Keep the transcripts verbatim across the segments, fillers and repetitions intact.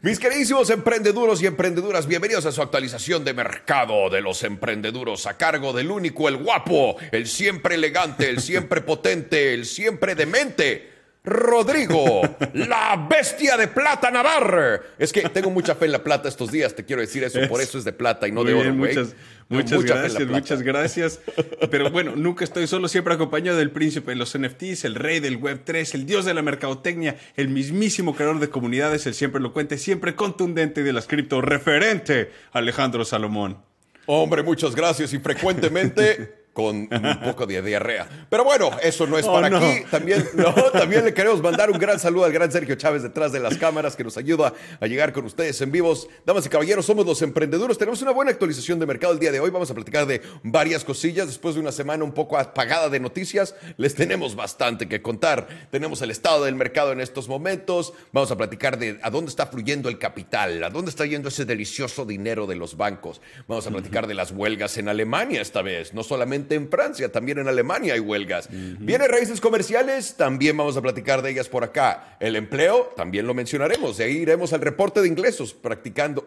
Mis queridísimos emprendeduros y emprendeduras, bienvenidos a su actualización de mercado de los emprendeduros a cargo del único, el guapo, el siempre elegante, el siempre potente, el siempre demente, Rodrigo, la bestia de plata Navarre. Es que tengo mucha fe en la plata estos días, te quiero decir eso, por eso es de plata y no de oro, güey. Muchas, muchas gracias, muchas gracias. Pero bueno, nunca estoy solo, siempre acompañado del príncipe de los N F Ts, el rey del web tres, el dios de la mercadotecnia, el mismísimo creador de comunidades, el siempre elocuente, siempre contundente de las cripto, referente, Alejandro Salomón. Hombre, muchas gracias y frecuentemente con un poco de diarrea. Pero bueno, eso no es Oh, para no. aquí. También, no, también le queremos mandar un gran saludo al gran Sergio Chávez detrás de las cámaras que nos ayuda a llegar con ustedes en vivos. Damas y caballeros, somos los emprendeduros. Tenemos una buena actualización de mercado el día de hoy. Vamos a platicar de varias cosillas. Después de una semana un poco apagada de noticias, les tenemos bastante que contar. Tenemos el estado del mercado en estos momentos. Vamos a platicar de a dónde está fluyendo el capital, a dónde está yendo ese delicioso dinero de los bancos. Vamos a platicar de las huelgas en Alemania esta vez, no solamente en Francia, también en Alemania hay huelgas. Uh-huh. Vienen raíces comerciales, también vamos a platicar de ellas por acá. El empleo, también lo mencionaremos. De ahí iremos al reporte de ingresos, practicando.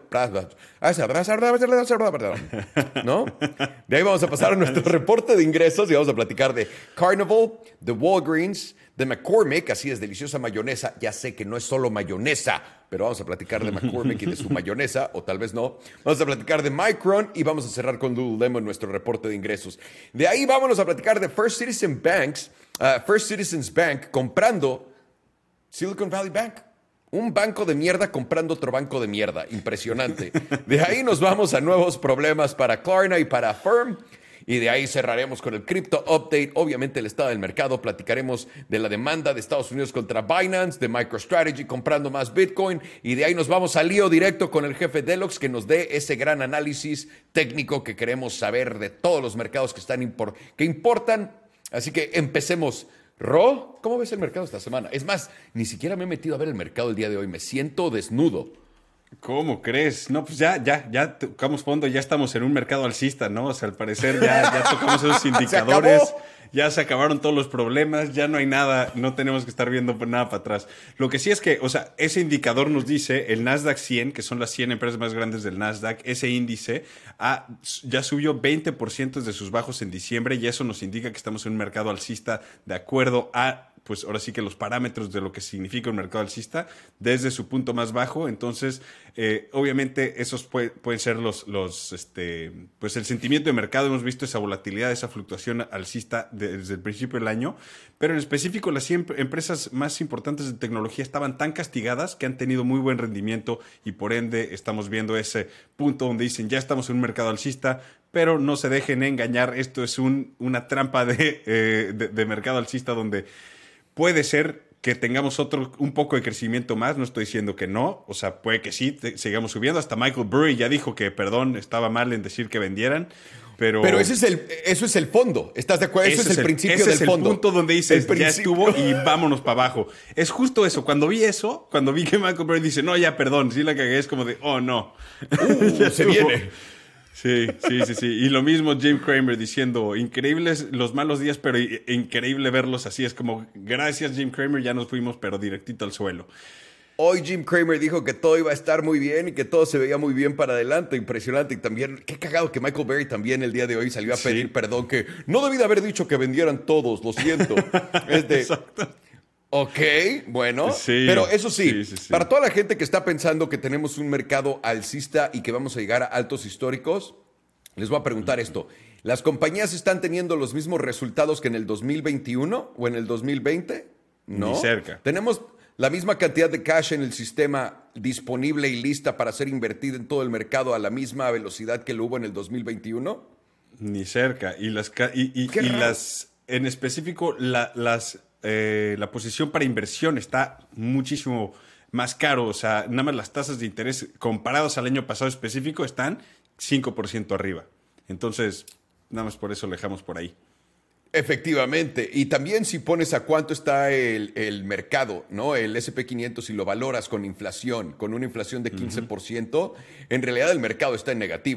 ¿No? De ahí vamos a pasar a nuestro reporte de ingresos y vamos a platicar de Carnival, de Walgreens, de McCormick, así es, deliciosa mayonesa. Ya sé que no es solo mayonesa, pero vamos a platicar de McCormick y de su mayonesa, o tal vez no. Vamos a platicar de Micron y vamos a cerrar con Lululemon nuestro reporte de ingresos. De ahí vámonos a platicar de First Citizen Banks, uh, First Citizens Bank comprando Silicon Valley Bank. Un banco de mierda comprando otro banco de mierda. Impresionante. De ahí nos vamos a nuevos problemas para Klarna y para Affirm. Y de ahí cerraremos con el Crypto Update, obviamente el estado del mercado, platicaremos de la demanda de Estados Unidos contra Binance, de MicroStrategy comprando más Bitcoin, y de ahí nos vamos al lío directo con el jefe Deluxe que nos dé ese gran análisis técnico que queremos saber de todos los mercados que, están impor- que importan. Así que empecemos. Ro, ¿cómo ves el mercado esta semana? Es más, ni siquiera me he metido a ver el mercado el día de hoy, me siento desnudo. ¿Cómo crees? No, pues ya, ya, ya tocamos fondo, ya estamos en un mercado alcista, ¿no? O sea, al parecer ya, ya tocamos esos indicadores, ¿Se ya se acabaron todos los problemas, ya no hay nada, no tenemos que estar viendo nada para atrás. Lo que sí es que, o sea, ese indicador nos dice, el Nasdaq cien, que son las cien empresas más grandes del Nasdaq, ese índice ha, ya subió veinte por ciento de sus bajos en diciembre y eso nos indica que estamos en un mercado alcista de acuerdo a... pues ahora sí que los parámetros de lo que significa un mercado alcista desde su punto más bajo. Entonces, eh, obviamente, esos puede, pueden ser los, los este, pues el sentimiento de mercado. Hemos visto esa volatilidad, esa fluctuación alcista desde el principio del año, pero en específico las cien empresas más importantes de tecnología estaban tan castigadas que han tenido muy buen rendimiento y por ende estamos viendo ese punto donde dicen ya estamos en un mercado alcista, pero no se dejen engañar. Esto es un, una trampa de, eh, de, de mercado alcista donde puede ser que tengamos otro un poco de crecimiento más, no estoy diciendo que no, o sea, puede que sí, te, sigamos subiendo. Hasta Michael Burry ya dijo que, perdón, estaba mal en decir que vendieran, pero... Pero ese es el, eso es el fondo, ¿estás de acuerdo? Eso es el, el principio ese del es el fondo. punto donde dices, el ya estuvo y vámonos para abajo. Es justo eso, cuando vi eso, cuando vi que Michael Burry dice, no, ya, perdón, sí la cagué, es como de, oh, no. Uh, se viene. Sí, sí, sí, sí. Y lo mismo Jim Cramer diciendo, increíbles los malos días, pero increíble verlos así. Es como, gracias Jim Cramer, ya nos fuimos, pero directito al suelo. Hoy Jim Cramer dijo que todo iba a estar muy bien y que todo se veía muy bien para adelante. Impresionante. Y también, qué cagado que Michael Burry también el día de hoy salió a pedir sí. perdón, que no debí de haber dicho que vendieran todos, lo siento. Es de, exacto. Ok, bueno, sí, pero eso sí, sí, sí, sí, para toda la gente que está pensando que tenemos un mercado alcista y que vamos a llegar a altos históricos, les voy a preguntar esto. ¿Las compañías están teniendo los mismos resultados que en el dos mil veintiuno o en el dos mil veinte? No. Ni cerca. ¿Tenemos la misma cantidad de cash en el sistema disponible y lista para ser invertida en todo el mercado a la misma velocidad que lo hubo en el dos mil veintiuno? Ni cerca. Y las, y, y, y las en específico, la, las... Eh, la posición para inversión está muchísimo más caro. O sea, nada más las tasas de interés comparados al año pasado específico están cinco por ciento arriba. Entonces, nada más por eso lo dejamos por ahí. Efectivamente. Y también si pones a cuánto está el, el mercado, ¿no? El ese pe quinientos y lo valoras con inflación, con una inflación de quince por ciento, uh-huh. En realidad el mercado está en negativo.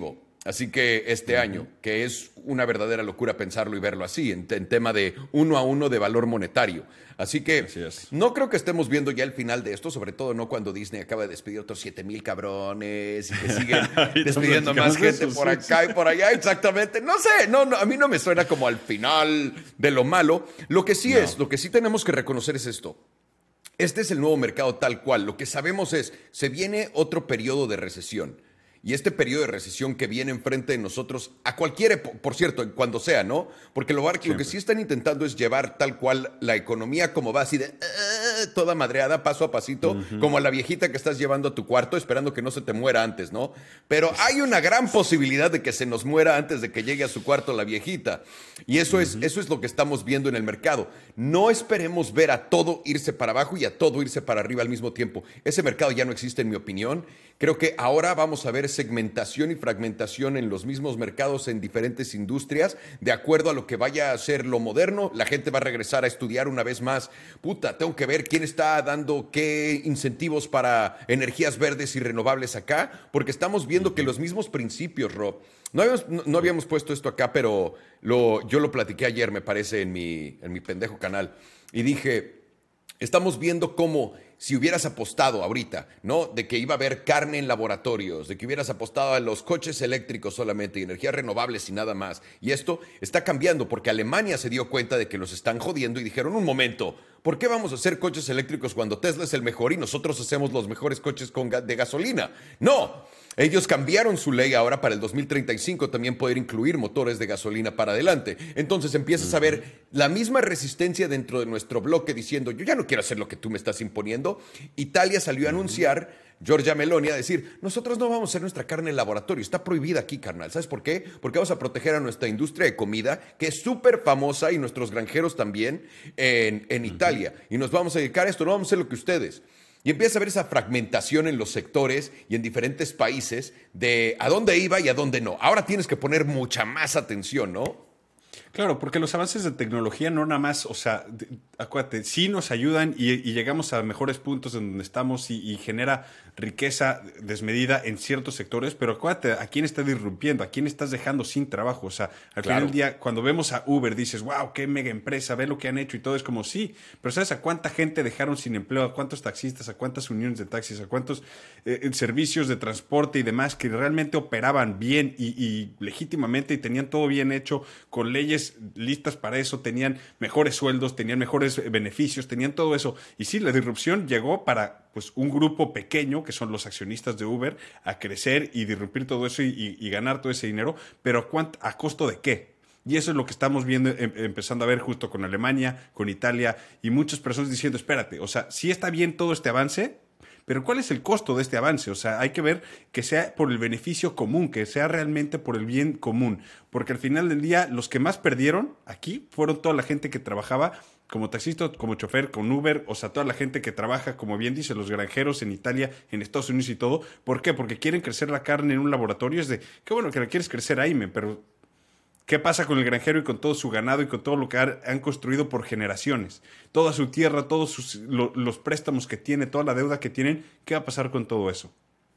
Así que este uh-huh. año, que es una verdadera locura pensarlo y verlo así, en, en tema de uno a uno de valor monetario. Así que así es. No creo que estemos viendo ya el final de esto, sobre todo no cuando Disney acaba de despedir otros siete mil cabrones y que siguen despidiendo más gente eso, por acá sí. y por allá. Exactamente. No sé, no, no, a mí no me suena como al final de lo malo. Lo que sí no. es, lo que sí tenemos que reconocer es esto. Este es el nuevo mercado tal cual. Lo que sabemos es, se viene otro periodo de recesión. Y este periodo de recesión que viene enfrente de nosotros, a cualquier, por cierto, cuando sea, ¿no? Porque lo, lo que sí están intentando es llevar tal cual la economía como va, así de uh, toda madreada, paso a pasito, uh-huh. como a la viejita que estás llevando a tu cuarto esperando que no se te muera antes, ¿no? Pero hay una gran posibilidad de que se nos muera antes de que llegue a su cuarto la viejita. Y eso, uh-huh. es, eso es lo que estamos viendo en el mercado. No esperemos ver a todo irse para abajo y a todo irse para arriba al mismo tiempo. Ese mercado ya no existe, en mi opinión. Creo que ahora vamos a ver segmentación y fragmentación en los mismos mercados en diferentes industrias, de acuerdo a lo que vaya a ser lo moderno. La gente va a regresar a estudiar una vez más. Puta, tengo que ver quién está dando qué incentivos para energías verdes y renovables acá, porque estamos viendo que los mismos principios, Rob, no habíamos, no, no habíamos puesto esto acá, pero lo, yo lo platiqué ayer, me parece, en mi, en mi pendejo canal, y dije, estamos viendo cómo si hubieras apostado ahorita, ¿no? De que iba a haber carne en laboratorios, de que hubieras apostado a los coches eléctricos solamente y energías renovables y nada más. Y esto está cambiando porque Alemania se dio cuenta de que los están jodiendo y dijeron, un momento, ¿por qué vamos a hacer coches eléctricos cuando Tesla es el mejor y nosotros hacemos los mejores coches con ga- de gasolina? ¡No! Ellos cambiaron su ley ahora para el dos mil treinta y cinco también poder incluir motores de gasolina para adelante. Entonces empiezas a ver la misma resistencia dentro de nuestro bloque diciendo, yo ya no quiero hacer lo que tú me estás imponiendo. Italia salió a anunciar, Giorgia Meloni, a decir, nosotros no vamos a hacer nuestra carne en laboratorio, está prohibida aquí, carnal. ¿Sabes por qué? Porque vamos a proteger a nuestra industria de comida, que es súper famosa, y nuestros granjeros también en, en Italia. Y nos vamos a dedicar a esto, no vamos a hacer lo que ustedes. Y empieza a ver esa fragmentación en los sectores y en diferentes países de a dónde iba y a dónde no. Ahora tienes que poner mucha más atención, ¿no? Claro, porque los avances de tecnología no nada más, o sea, de, acuérdate, sí nos ayudan y, y llegamos a mejores puntos en donde estamos y, y genera riqueza desmedida en ciertos sectores, pero acuérdate, ¿a quién estás disrumpiendo? ¿A quién estás dejando sin trabajo? O sea, al claro. final del día, cuando vemos a Uber, dices, wow, qué mega empresa, ve lo que han hecho y todo, es como, sí, pero ¿sabes a cuánta gente dejaron sin empleo? ¿A cuántos taxistas? ¿A cuántas uniones de taxis? ¿A cuántos eh, servicios de transporte y demás que realmente operaban bien y, y legítimamente y tenían todo bien hecho, con leyes listas para eso, tenían mejores sueldos, tenían mejores beneficios, tenían todo eso? Y sí, la disrupción llegó para pues un grupo pequeño, que son los accionistas de Uber, a crecer y disrumpir todo eso y, y, y ganar todo ese dinero, pero ¿a, cuánto, ¿a costo de qué? Y eso es lo que estamos viendo, em, empezando a ver justo con Alemania, con Italia, y muchas personas diciendo, espérate, o sea, sí está bien todo este avance, pero ¿cuál es el costo de este avance? O sea, hay que ver que sea por el beneficio común, que sea realmente por el bien común. Porque al final del día, los que más perdieron aquí fueron toda la gente que trabajaba como taxista, como chofer, con Uber, o sea, toda la gente que trabaja, como bien dice, los granjeros en Italia, en Estados Unidos y todo. ¿Por qué? Porque quieren crecer la carne en un laboratorio. Es de, qué bueno que la quieres crecer ahí, men, pero ¿qué pasa con el granjero y con todo su ganado y con todo lo que han construido por generaciones? Toda su tierra, todos sus, lo, los préstamos que tiene, toda la deuda que tienen, ¿qué va a pasar con todo eso?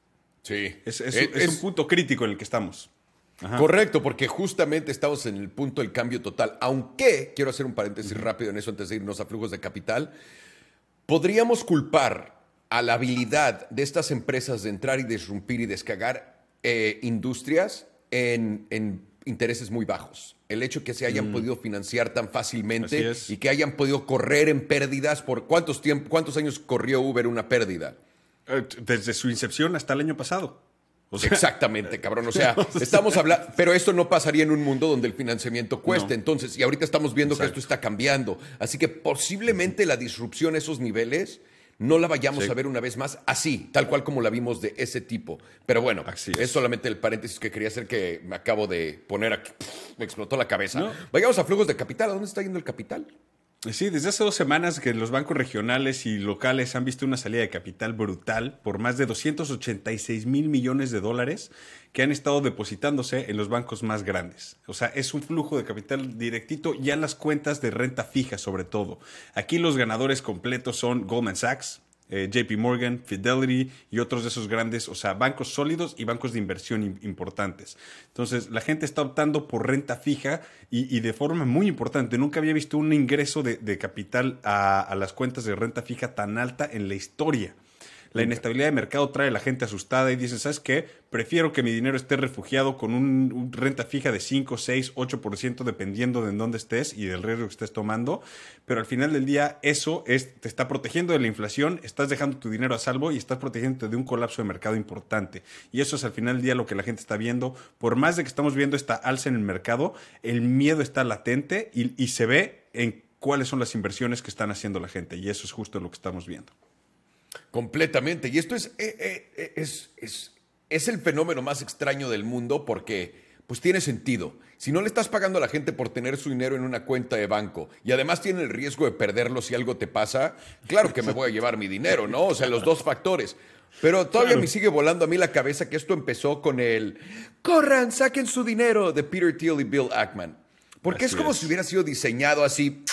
Sí. Es, es, es, es un punto crítico en el que estamos. Ajá. Correcto, porque justamente estamos en el punto del cambio total. Aunque, quiero hacer un paréntesis uh-huh. rápido en eso antes de irnos a flujos de capital, podríamos culpar a la habilidad de estas empresas de entrar y disrumpir y descagar eh, industrias en... en intereses muy bajos. El hecho que se hayan mm. podido financiar tan fácilmente y que hayan podido correr en pérdidas por ¿cuántos, tiempo, cuántos años corrió Uber una pérdida? Desde su incepción hasta el año pasado. O sea, exactamente, cabrón. O sea, estamos hablando, pero esto no pasaría en un mundo donde el financiamiento cueste. No. Entonces, y ahorita estamos viendo Exacto. que esto está cambiando. Así que posiblemente la disrupción a esos niveles no la vayamos sí. a ver una vez más así, tal cual como la vimos de ese tipo. Pero bueno, es. es solamente el paréntesis que quería hacer que me acabo de poner aquí. Pff, me explotó la cabeza. No. Vayamos a flujos de capital. ¿A dónde está yendo el capital? Sí, desde hace dos semanas que los bancos regionales y locales han visto una salida de capital brutal por más de doscientos ochenta y seis mil millones de dólares que han estado depositándose en los bancos más grandes. O sea, es un flujo de capital directito ya en las cuentas de renta fija sobre todo. Aquí los ganadores completos son Goldman Sachs, eh, J P Morgan, Fidelity y otros de esos grandes, o sea, bancos sólidos y bancos de inversión im- importantes. Entonces, la gente está optando por renta fija y, y de forma muy importante. Nunca había visto un ingreso de, de capital a, a las cuentas de renta fija tan alta en la historia. La inestabilidad de mercado trae a la gente asustada y dicen, ¿sabes qué? Prefiero que mi dinero esté refugiado con un, un renta fija de cinco, seis, ocho por ciento dependiendo de en dónde estés y del riesgo que estés tomando. Pero al final del día eso es, te está protegiendo de la inflación, estás dejando tu dinero a salvo y estás protegiendo de un colapso de mercado importante. Y eso es al final del día lo que la gente está viendo. Por más de que estamos viendo esta alza en el mercado, el miedo está latente y, y se ve en cuáles son las inversiones que están haciendo la gente. Y eso es justo lo que estamos viendo. Completamente. Y esto es, eh, eh, es, es, es el fenómeno más extraño del mundo porque pues tiene sentido. Si no le estás pagando a la gente por tener su dinero en una cuenta de banco y además tiene el riesgo de perderlo si algo te pasa, claro que me voy a llevar mi dinero, ¿no? O sea, los dos factores. Pero todavía Claro. me sigue volando a mí la cabeza que esto empezó con el corran, saquen su dinero de Peter Thiel y Bill Ackman. Porque Así es como es. si hubiera sido diseñado así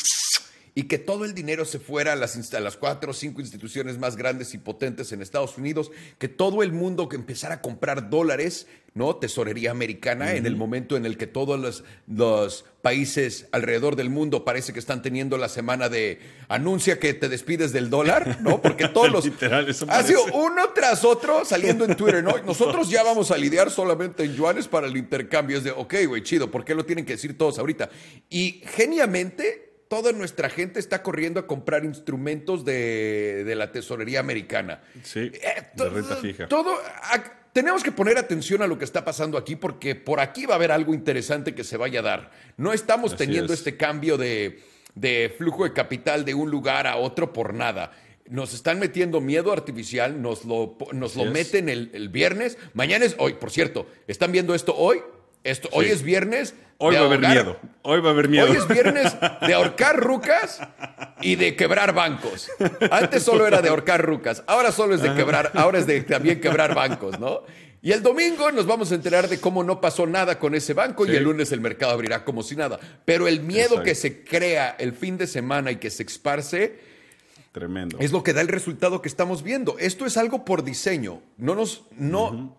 y que todo el dinero se fuera a las, inst- a las cuatro o cinco instituciones más grandes y potentes en Estados Unidos, que todo el mundo que empezara a comprar dólares, ¿no? Tesorería americana, uh-huh. en el momento en el que todos los, los países alrededor del mundo parece que están teniendo la semana de anuncia que te despides del dólar, ¿no? Porque todos los... Literal, eso ha sido parece. uno tras otro saliendo en Twitter, ¿no? Nosotros ya vamos a lidiar solamente en yuanes para el intercambio. Es de, ok, güey, chido, ¿por qué lo tienen que decir todos ahorita? Y geniamente... toda nuestra gente está corriendo a comprar instrumentos de, de la tesorería americana. Sí, Eh, de renta fija. Todo, a- tenemos que poner atención a lo que está pasando aquí porque por aquí va a haber algo interesante que se vaya a dar. No estamos Así teniendo es. este cambio de, de flujo de capital de un lugar a otro por nada. Nos están metiendo miedo artificial, nos lo, nos lo es. meten el, el viernes. Mañana es hoy, por cierto. ¿Están viendo esto hoy? Esto, Hoy Sí. es viernes. Hoy de va a haber ahogar- miedo. Hoy va a haber miedo. Hoy es viernes de ahorcar rucas y de quebrar bancos. Antes solo era de ahorcar rucas, ahora solo es de quebrar, ahora es de también quebrar bancos, ¿no? Y el domingo nos vamos a enterar de cómo no pasó nada con ese banco Sí. y el lunes el mercado abrirá como si nada. Pero el miedo Exacto. que se crea el fin de semana y que se esparce Tremendo. es lo que da el resultado que estamos viendo. Esto es algo por diseño. No nos, no, uh-huh.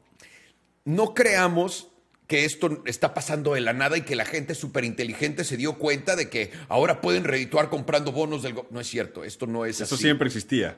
no creamos que esto está pasando de la nada y que la gente súper inteligente se dio cuenta de que ahora pueden redituar comprando bonos del... Go- no es cierto, esto no es Eso así. siempre existía.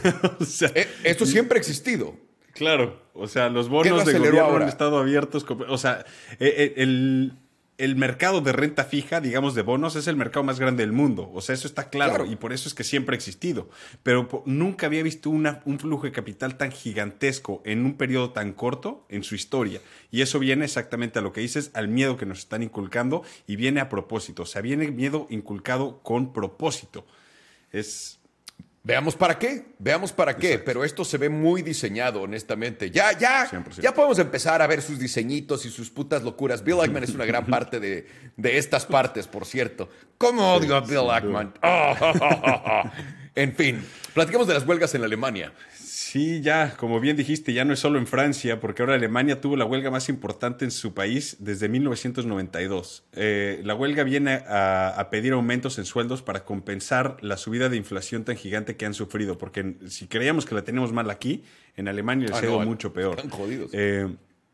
O sea, Eh, esto siempre ha existido. claro, o sea, los ¿Qué lo bonos de aceleró gobierno ahora? han estado abiertos. com- O sea, eh, eh, el, el mercado de renta fija, digamos, de bonos, es el mercado más grande del mundo. O sea, eso está claro, Claro. y por eso es que siempre ha existido. Pero po- nunca había visto una, un flujo de capital tan gigantesco en un periodo tan corto en su historia. Y eso viene exactamente a lo que dices, al miedo que nos están inculcando, y viene a propósito. O sea, viene miedo inculcado con propósito. Es... Veamos para qué, veamos para qué, Exacto. pero esto se ve muy diseñado, honestamente. Ya, ya, cien por ciento. ya podemos empezar a ver sus diseñitos y sus putas locuras. Bill Ackman es una gran parte de, de estas partes, por cierto. ¿Cómo odio a Bill sin Ackman? Oh, oh, oh, oh, oh. En fin, platiquemos de las huelgas en Alemania. Sí, ya, como bien dijiste, ya no es solo en Francia, porque ahora Alemania tuvo la huelga más importante en su país desde mil novecientos noventa y dos. Eh, la huelga viene a, a pedir aumentos en sueldos para compensar la subida de inflación tan gigante que han sufrido, porque si creíamos que la tenemos mal aquí, en Alemania les Ah, ha ido no, mucho peor. están jodidos. Eh,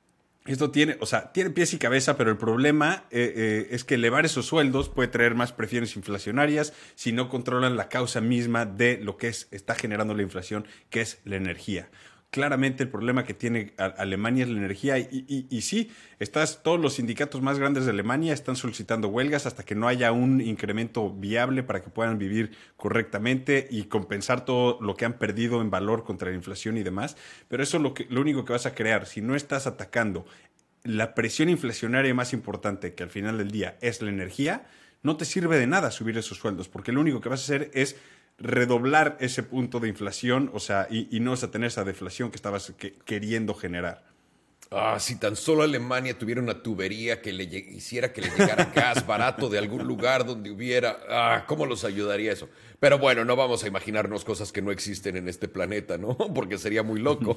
Esto tiene, o sea, tiene pies y cabeza, pero el problema eh, eh, es que elevar esos sueldos puede traer más presiones inflacionarias si no controlan la causa misma de lo que es, está generando la inflación, que es la energía. Claramente el problema que tiene a- Alemania es la energía y, y, y sí, estás, todos los sindicatos más grandes de Alemania están solicitando huelgas hasta que no haya un incremento viable para que puedan vivir correctamente y compensar todo lo que han perdido en valor contra la inflación y demás. Pero eso es lo, que, lo único que vas a crear. Si no estás atacando la presión inflacionaria más importante, que al final del día es la energía, no te sirve de nada subir esos sueldos, porque lo único que vas a hacer es redoblar ese punto de inflación, o sea, y, y no vas a tener esa deflación que estabas que, queriendo generar. Ah, si tan solo Alemania tuviera una tubería que le lleg- hiciera que le llegara gas barato de algún lugar donde hubiera... Ah, ¿cómo los ayudaría eso? Pero bueno, no vamos a imaginarnos cosas que no existen en este planeta, ¿no? Porque sería muy loco.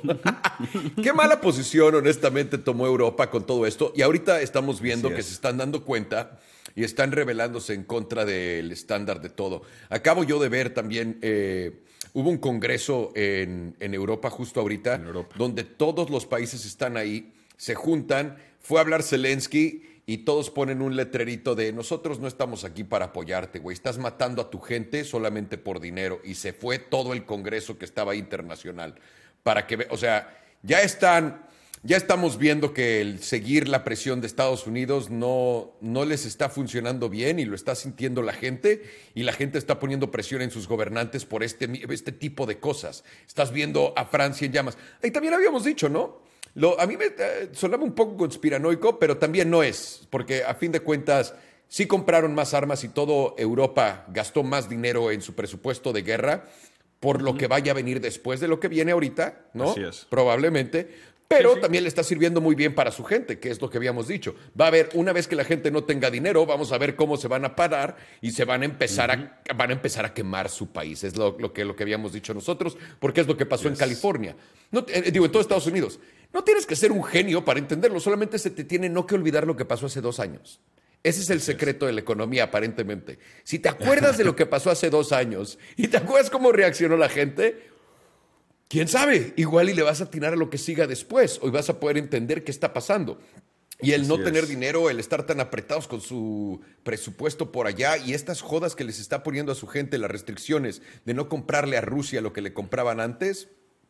Qué mala posición, honestamente, tomó Europa con todo esto. Y ahorita estamos viendo Así que es. se están dando cuenta y están rebelándose en contra del estándar de todo. Acabo yo de ver también, eh, hubo un congreso en, en Europa justo ahorita, En Europa. donde todos los países están ahí, se juntan, fue a hablar Zelensky y todos ponen un letrerito de nosotros no estamos aquí para apoyarte, güey, estás matando a tu gente solamente por dinero. Y se fue todo el congreso que estaba ahí internacional. Para que, ve- o sea, ya están, ya estamos viendo que el seguir la presión de Estados Unidos no, no les está funcionando bien y lo está sintiendo la gente y la gente está poniendo presión en sus gobernantes por este, mi- este tipo de cosas. Estás viendo a Francia en llamas. Y también habíamos dicho, ¿no? Lo, a mí me eh, sonaba un poco conspiranoico, pero también no es, porque a fin de cuentas sí compraron más armas y todo Europa gastó más dinero en su presupuesto de guerra por lo que vaya a venir después de lo que viene ahorita, ¿no? Así es. Probablemente. Pero Sí, sí. también le está sirviendo muy bien para su gente, que es lo que habíamos dicho. Va a haber, una vez que la gente no tenga dinero, vamos a ver cómo se van a parar y se van a empezar, a, van a, empezar a quemar su país. Es lo, lo que, lo que habíamos dicho nosotros, porque es lo que pasó en Yes. California. No, eh, digo, en todo Estados Unidos. No tienes que ser un genio para entenderlo, solamente se te tiene no que olvidar lo que pasó hace dos años. Ese es el secreto de la economía, aparentemente. Si te acuerdas de lo que pasó hace dos años y te acuerdas cómo reaccionó la gente, quién sabe, igual y le vas a atinar a lo que siga después, o vas a poder entender qué está pasando. Y el no Así tener es. dinero, el estar tan apretados con su presupuesto por allá y estas jodas que les está poniendo a su gente, las restricciones de no comprarle a Rusia lo que le compraban antes,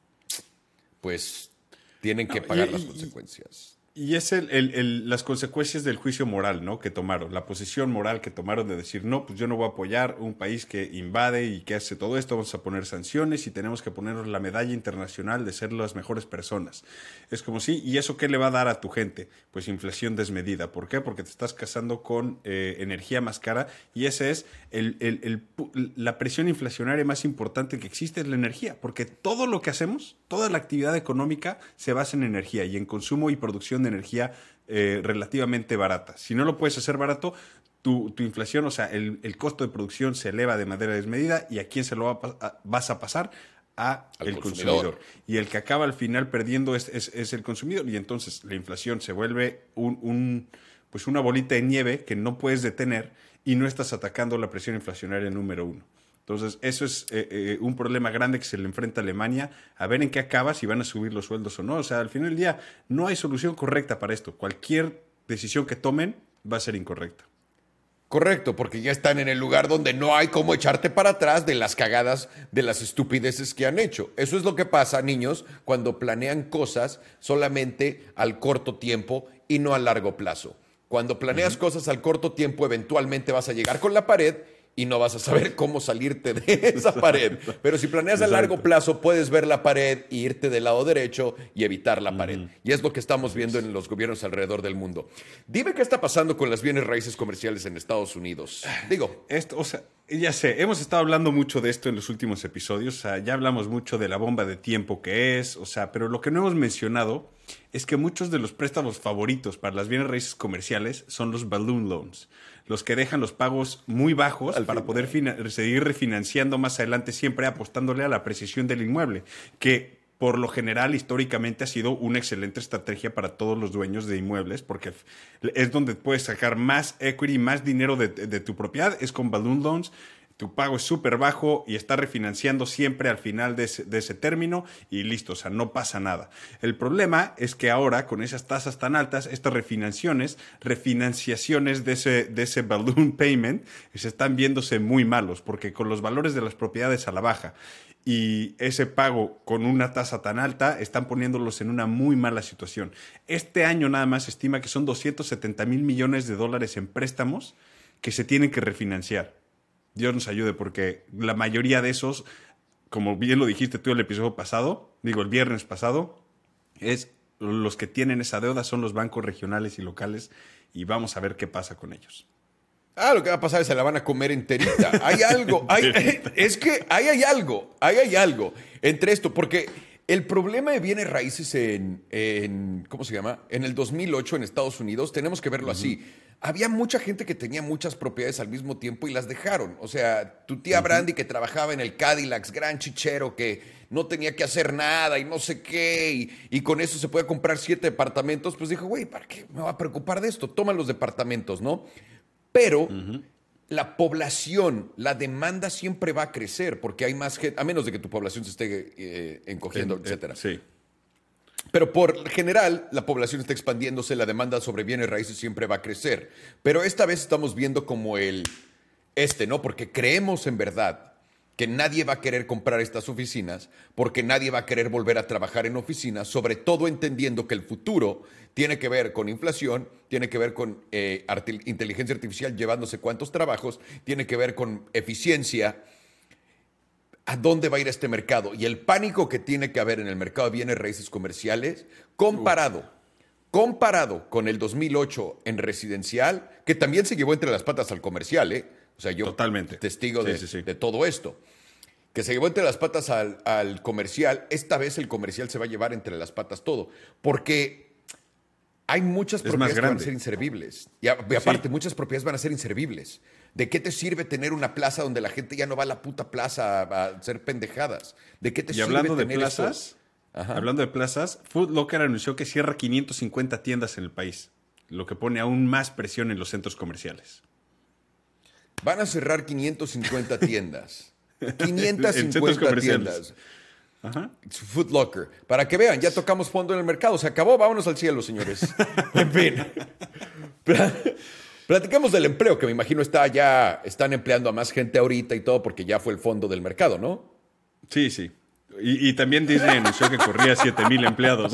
pues tienen que No, pagar y- las y- consecuencias. Y es el, el- el- las consecuencias del juicio moral, ¿no? Que tomaron, la posición moral que tomaron de decir, no, pues yo no voy a apoyar un país que invade y que hace todo esto, vamos a poner sanciones y tenemos que ponernos la medalla internacional de ser las mejores personas. Es como sí, ¿y eso qué le va a dar a tu gente? Pues inflación desmedida. ¿Por qué? Porque te estás casando con eh, energía más cara y esa es el, el- el pu- la presión inflacionaria más importante que existe, es la energía, porque todo lo que hacemos, toda la actividad económica se basa en energía y en consumo y producción de energía eh, relativamente barata. Si no lo puedes hacer barato, tu, tu inflación, o sea, el, el costo de producción se eleva de manera desmedida y ¿a quién se lo va a pa- a- vas a pasar? A Al el consumidor. consumidor. Y el que acaba al final perdiendo es, es- es el consumidor. Y entonces la inflación se vuelve un, un, pues una bolita de nieve que no puedes detener y no estás atacando la presión inflacionaria número uno. Entonces, eso es eh, eh, un problema grande que se le enfrenta a Alemania, a ver en qué acaba, si van a subir los sueldos o no. O sea, al final del día no hay solución correcta para esto. Cualquier decisión que tomen va a ser incorrecta. Correcto, porque ya están en el lugar donde no hay cómo echarte para atrás de las cagadas, de las estupideces que han hecho. Eso es lo que pasa, niños, cuando planean cosas solamente al corto tiempo y no a largo plazo. Cuando planeas cosas al corto tiempo, eventualmente vas a llegar con la pared y no vas a saber cómo salirte de esa pared. Pero si planeas a largo Exacto. plazo, puedes ver la pared e irte del lado derecho y evitar la pared. Y es lo que estamos viendo en los gobiernos alrededor del mundo. Dime qué está pasando con las bienes raíces comerciales en Estados Unidos. Digo, Esto, o sea, ya sé, hemos estado hablando mucho de esto en los últimos episodios, o sea, ya hablamos mucho de la bomba de tiempo que es, o sea, pero lo que no hemos mencionado es que muchos de los préstamos favoritos para las bienes raíces comerciales son los balloon loans, los que dejan los pagos muy bajos Al para final. poder fina- seguir refinanciando más adelante, siempre apostándole a la apreciación del inmueble, que por lo general, históricamente, ha sido una excelente estrategia para todos los dueños de inmuebles, porque es donde puedes sacar más equity, más dinero de, de tu propiedad, es con balloon loans. Tu pago es súper bajo y está refinanciando siempre al final de ese, de ese término y listo, o sea, no pasa nada. El problema es que ahora, con esas tasas tan altas, estas refinanciaciones, refinanciaciones de ese, de ese balloon payment, se están viéndose muy malos, porque con los valores de las propiedades a la baja y ese pago con una tasa tan alta, están poniéndolos en una muy mala situación. Este año nada más se estima que son doscientos setenta mil millones de dólares en préstamos que se tienen que refinanciar. Dios nos ayude, porque la mayoría de esos, como bien lo dijiste tú el episodio pasado, digo el viernes pasado, es los que tienen esa deuda son los bancos regionales y locales y vamos a ver qué pasa con ellos. ah, lo que va a pasar es que se la van a comer enterita. Hay algo, hay, es que ahí hay algo, ahí hay algo entre esto, porque el problema de bienes raíces en, en ¿cómo se llama? En el dos mil ocho en Estados Unidos, tenemos que verlo así. Había mucha gente que tenía muchas propiedades al mismo tiempo y las dejaron. O sea, tu tía Brandy que trabajaba en el Cadillacs, gran chichero, que no tenía que hacer nada y no sé qué, y, y con eso se puede comprar siete departamentos, pues dijo, güey, ¿para qué me voy a preocupar de esto? Toma los departamentos, ¿no? Pero uh-huh. la población, la demanda siempre va a crecer porque hay más gente, a menos de que tu población se esté eh, encogiendo, en, etcétera. Eh, sí. Pero por general, la población está expandiéndose, la demanda sobre bienes raíces siempre va a crecer. Pero esta vez estamos viendo como el este, ¿no? Porque creemos en verdad que nadie va a querer comprar estas oficinas, porque nadie va a querer volver a trabajar en oficinas, sobre todo entendiendo que el futuro tiene que ver con inflación, tiene que ver con eh, arti- inteligencia artificial llevándose cuántos trabajos, tiene que ver con eficiencia. ¿A dónde va a ir este mercado? Y el pánico que tiene que haber en el mercado de bienes raíces comerciales, comparado, Uf. comparado con el dos mil ocho en residencial, que también se llevó entre las patas al comercial, ¿eh? O sea, yo Totalmente. testigo de, sí, sí, sí. de todo esto. Que se llevó entre las patas al, al comercial. Esta vez el comercial se va a llevar entre las patas todo. Porque hay muchas propiedades que van a ser inservibles. Y, a, y aparte, sí. muchas propiedades van a ser inservibles. ¿De qué te sirve tener una plaza donde la gente ya no va a la puta plaza a, a hacer pendejadas? ¿De qué te y sirve hablando tener de plazas, hablando de plazas, Foot Locker anunció que cierra quinientas cincuenta tiendas en el país, lo que pone aún más presión en los centros comerciales. Van a cerrar quinientas cincuenta tiendas. quinientas cincuenta tiendas. Ajá. Foot Locker. Para que vean, ya tocamos fondo en el mercado. Se acabó, vámonos al cielo, señores. En fin. Platicamos del empleo, que me imagino está ya, están empleando a más gente ahorita y todo porque ya fue el fondo del mercado, ¿no? Sí, sí. Y, y también Disney anunció que corría siete mil empleados.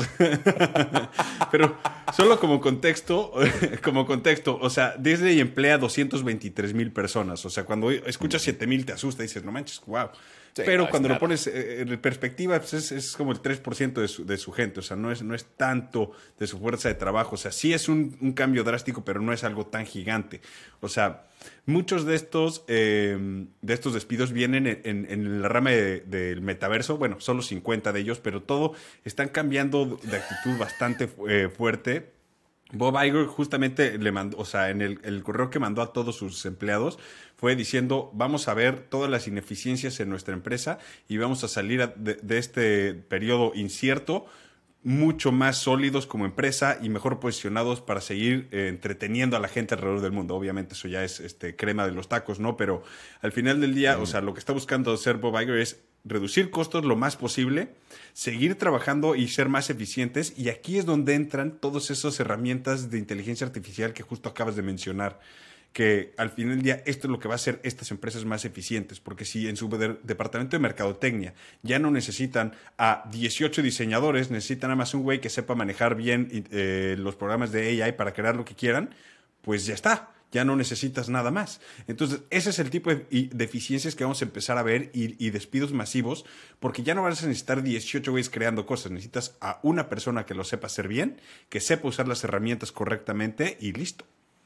Pero solo como contexto, como contexto, o sea, Disney emplea doscientas veintitrés mil personas. O sea, cuando escuchas siete mil te asusta y dices, no manches, wow. Sí, Pero no cuando lo pones en perspectiva, pues es, es como el tres por ciento de su, de su gente. O sea, no es, no es tanto de su fuerza de trabajo. O sea, sí es un, un cambio drástico, pero no es algo tan gigante. O sea, muchos de estos, eh, de estos despidos vienen en, en, en la rama de, del metaverso. Bueno, solo cincuenta de ellos, pero todo están cambiando de actitud bastante eh, fuerte. Bob Iger justamente le mandó, o sea, en el, el correo que mandó a todos sus empleados fue diciendo, vamos a ver todas las ineficiencias en nuestra empresa y vamos a salir a, de, de este periodo incierto mucho más sólidos como empresa y mejor posicionados para seguir eh, entreteniendo a la gente alrededor del mundo. Obviamente eso ya es este, crema de los tacos, ¿no? Pero al final del día, mm. o sea, lo que está buscando hacer Bob Iger es reducir costos lo más posible, seguir trabajando y ser más eficientes. Y aquí es donde entran todas esas herramientas de inteligencia artificial que justo acabas de mencionar. Que al final del día esto es lo que va a hacer estas empresas más eficientes, porque si en su de- departamento de mercadotecnia ya no necesitan a dieciocho diseñadores, necesitan a más un güey que sepa manejar bien eh, los programas de A I para crear lo que quieran, pues ya está, ya no necesitas nada más. Entonces ese es el tipo de, de eficiencias que vamos a empezar a ver y, y despidos masivos, porque ya no vas a necesitar dieciocho güeyes creando cosas, necesitas a una persona que lo sepa hacer bien, que sepa usar las herramientas correctamente y listo.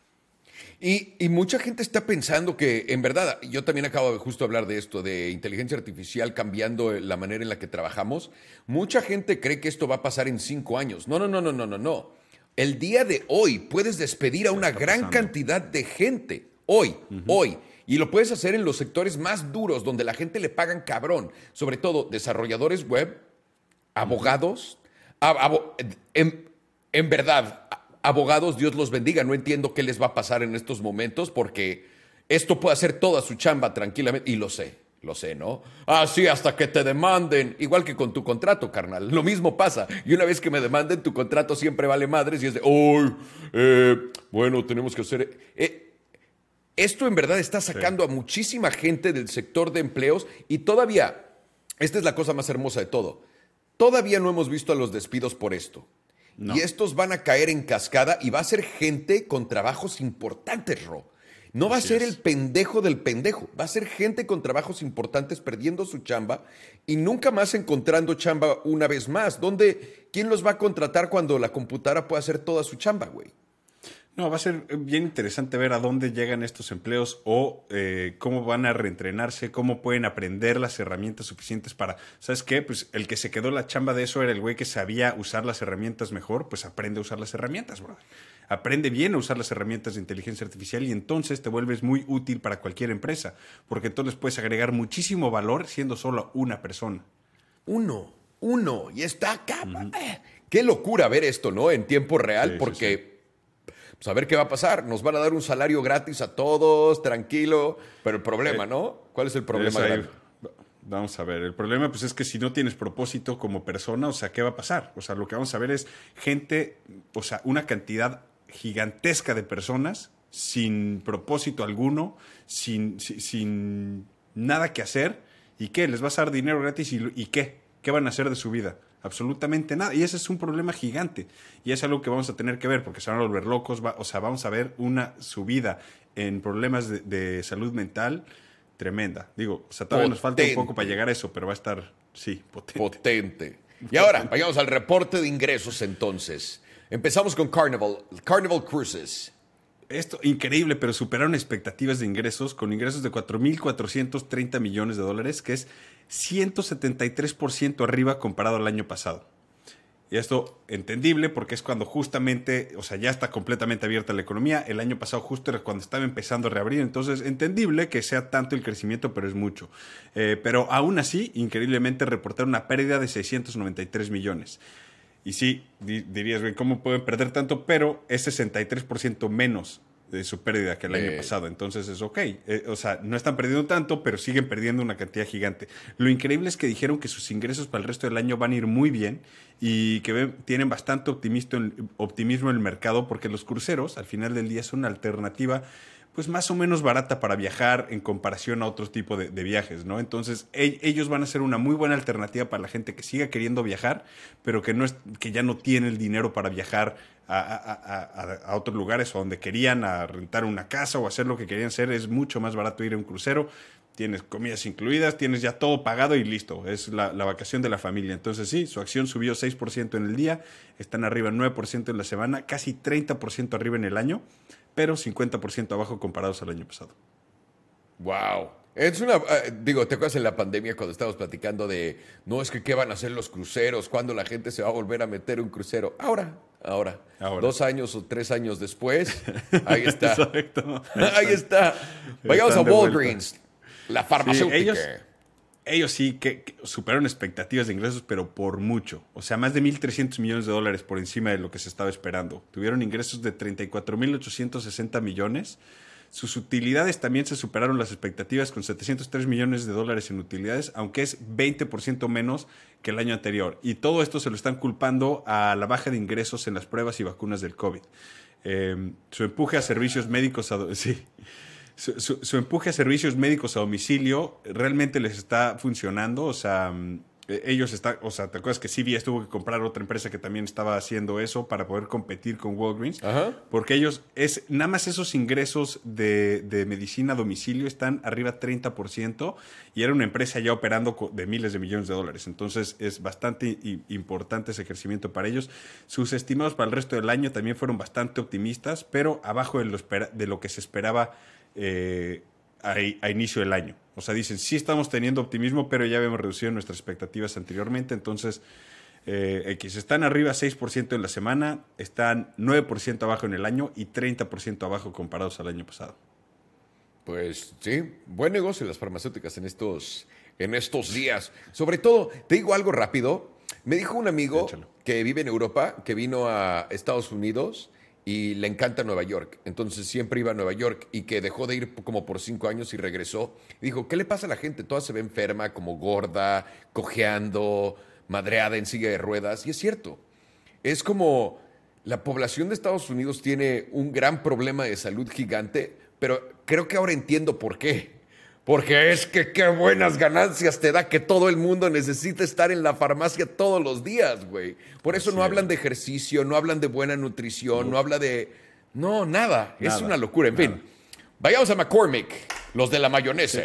Y, y mucha gente está pensando que, en verdad, yo también acabo de justo hablar de esto, de inteligencia artificial cambiando la manera en la que trabajamos. Mucha gente cree que esto va a pasar en cinco años. No, no, no, no, no, no, no. El día de hoy puedes despedir a una gran cantidad de gente. Hoy, uh-huh. hoy. Y lo puedes hacer en los sectores más duros, donde la gente le pagan cabrón. Sobre todo desarrolladores web, abogados. Uh-huh. ab- ab- en, en verdad... Abogados, Dios los bendiga. No entiendo qué les va a pasar en estos momentos porque esto puede hacer toda su chamba tranquilamente. Y lo sé, lo sé, ¿no? Ah, sí, hasta que te demanden. Igual que con tu contrato, carnal. Lo mismo pasa. Y una vez que me demanden, tu contrato siempre vale madres y es de, ¡ay! Eh, bueno, tenemos que hacer... Eh, esto en verdad está sacando sí. a muchísima gente del sector de empleos y todavía, esta es la cosa más hermosa de todo, todavía no hemos visto a los despidos por esto. No. Y estos van a caer en cascada y va a ser gente con trabajos importantes, Ro. No va Así a ser es. el pendejo del pendejo. Va a ser gente con trabajos importantes perdiendo su chamba y nunca más encontrando chamba una vez más. ¿Dónde, ¿Quién los va a contratar cuando la computadora pueda hacer toda su chamba, güey? No, va a ser bien interesante ver a dónde llegan estos empleos o eh, cómo van a reentrenarse, cómo pueden aprender las herramientas suficientes para... ¿Sabes qué? Pues el que se quedó la chamba de eso era el güey que sabía usar las herramientas mejor, pues aprende a usar las herramientas, bro. Aprende bien a usar las herramientas de inteligencia artificial y entonces te vuelves muy útil para cualquier empresa, porque entonces puedes agregar muchísimo valor siendo solo una persona. Uno, uno, y está acá. Uh-huh. Qué locura ver esto, ¿no? En tiempo real, sí, porque... Sí, sí. pues a ver qué va a pasar. Nos van a dar un salario gratis a todos, tranquilo. Pero el problema, Eh, ¿no? ¿Cuál es el problema Es ahí. grande? Vamos a ver, el problema pues es que si no tienes propósito como persona, o sea, ¿qué va a pasar? O sea, lo que vamos a ver es gente, o sea, una cantidad gigantesca de personas sin propósito alguno, sin, sin, sin nada que hacer. ¿Y qué? ¿Les vas a dar dinero gratis? ¿Y, y qué? ¿Qué van a hacer de su vida? Absolutamente nada. Y ese es un problema gigante. Y es algo que vamos a tener que ver porque se van a volver locos. Va, o sea, vamos a ver una subida en problemas de, de salud mental tremenda. Digo, o sea, todavía nos falta un poco para llegar a eso, pero va a estar, sí, potente. Potente. Y ahora, vayamos al reporte de ingresos entonces. Empezamos con Carnival, Carnival Cruises. Esto, increíble, pero superaron expectativas de ingresos con ingresos de cuatro mil cuatrocientos treinta millones de dólares, que es ciento setenta y tres por ciento arriba comparado al año pasado. Y esto entendible porque es cuando justamente, o sea, ya está completamente abierta la economía. El año pasado justo era cuando estaba empezando a reabrir. Entonces, entendible que sea tanto el crecimiento, pero es mucho. Eh, pero aún así, increíblemente, reportaron una pérdida de seiscientos noventa y tres millones. Y sí, di- dirías, güey, ¿cómo pueden perder tanto? Pero es sesenta y tres por ciento menos de su pérdida que el año Eh. pasado. Entonces es ok. Eh, o sea, no están perdiendo tanto, pero siguen perdiendo una cantidad gigante. Lo increíble es que dijeron que sus ingresos para el resto del año van a ir muy bien y que ven- tienen bastante optimismo en, optimismo en el mercado porque los cruceros, al final del día, son una alternativa pues más o menos barata para viajar en comparación a otro tipo de, de viajes, ¿no? Entonces, e- ellos van a ser una muy buena alternativa para la gente que siga queriendo viajar, pero que, no es, que ya no tiene el dinero para viajar a, a, a, a, a otros lugares o donde querían, a rentar una casa o hacer lo que querían hacer. Es mucho más barato ir a un crucero. Tienes comidas incluidas, tienes ya todo pagado y listo. Es la, la vacación de la familia. Entonces sí, su acción subió seis por ciento en el día, están arriba nueve por ciento en la semana, casi treinta por ciento arriba en el año, pero cincuenta por ciento abajo comparados al año pasado. Wow. Es una, eh, digo, ¿te acuerdas en la pandemia cuando estábamos platicando de, no, es que qué van a hacer los cruceros, cuándo la gente se va a volver a meter un crucero? Ahora, ahora, Ahora. dos años o tres años después, ahí está. Exacto. Ahí está. Vayamos a Están de vuelta. Walgreens, la farmacéutica. Sí, ellos, ellos sí que, que superaron expectativas de ingresos, pero por mucho. O sea, más de mil trescientos millones de dólares por encima de lo que se estaba esperando. Tuvieron ingresos de treinta y cuatro mil ochocientos sesenta millones. Sus utilidades también se superaron las expectativas con setecientos tres millones de dólares en utilidades, aunque es veinte por ciento menos que el año anterior. Y todo esto se lo están culpando a la baja de ingresos en las pruebas y vacunas del COVID. Eh, su empuje a servicios médicos... A do- sí. Su, su, su empuje a servicios médicos a domicilio realmente les está funcionando. O sea, mm, ellos están, o sea, te acuerdas que C V S tuvo que comprar otra empresa que también estaba haciendo eso para poder competir con Walgreens. Ajá. Porque ellos, es nada más esos ingresos de, de medicina a domicilio están arriba treinta por ciento y era una empresa ya operando co- de miles de millones de dólares. Entonces es bastante i- importante ese crecimiento para ellos. Sus estimados para el resto del año también fueron bastante optimistas, pero abajo de lo, espera- de lo que se esperaba Eh, a, a inicio del año. O sea, dicen, sí estamos teniendo optimismo, pero ya habíamos reducido nuestras expectativas anteriormente. Entonces, eh, X, están arriba seis por ciento en la semana, están nueve por ciento abajo en el año y treinta por ciento abajo comparados al año pasado. Pues sí, buen negocio las farmacéuticas en estos, en estos días. Sobre todo, te digo algo rápido. Me dijo un amigo Échalo. que vive en Europa, que vino a Estados Unidos y le encanta Nueva York. Entonces siempre iba a Nueva York y que dejó de ir como por cinco años y regresó. Y dijo, ¿qué le pasa a la gente? Toda se ve enferma, como gorda, cojeando, madreada en silla de ruedas. Y es cierto. Es como la población de Estados Unidos tiene un gran problema de salud gigante, pero creo que ahora entiendo por qué. Porque es que qué buenas ganancias te da que todo el mundo necesita estar en la farmacia todos los días, güey. Por eso Así no es. hablan de ejercicio, no hablan de buena nutrición, no, habla de... No, nada. Es Nada, una locura. En nada. fin, vayamos a McCormick, los de la mayonesa.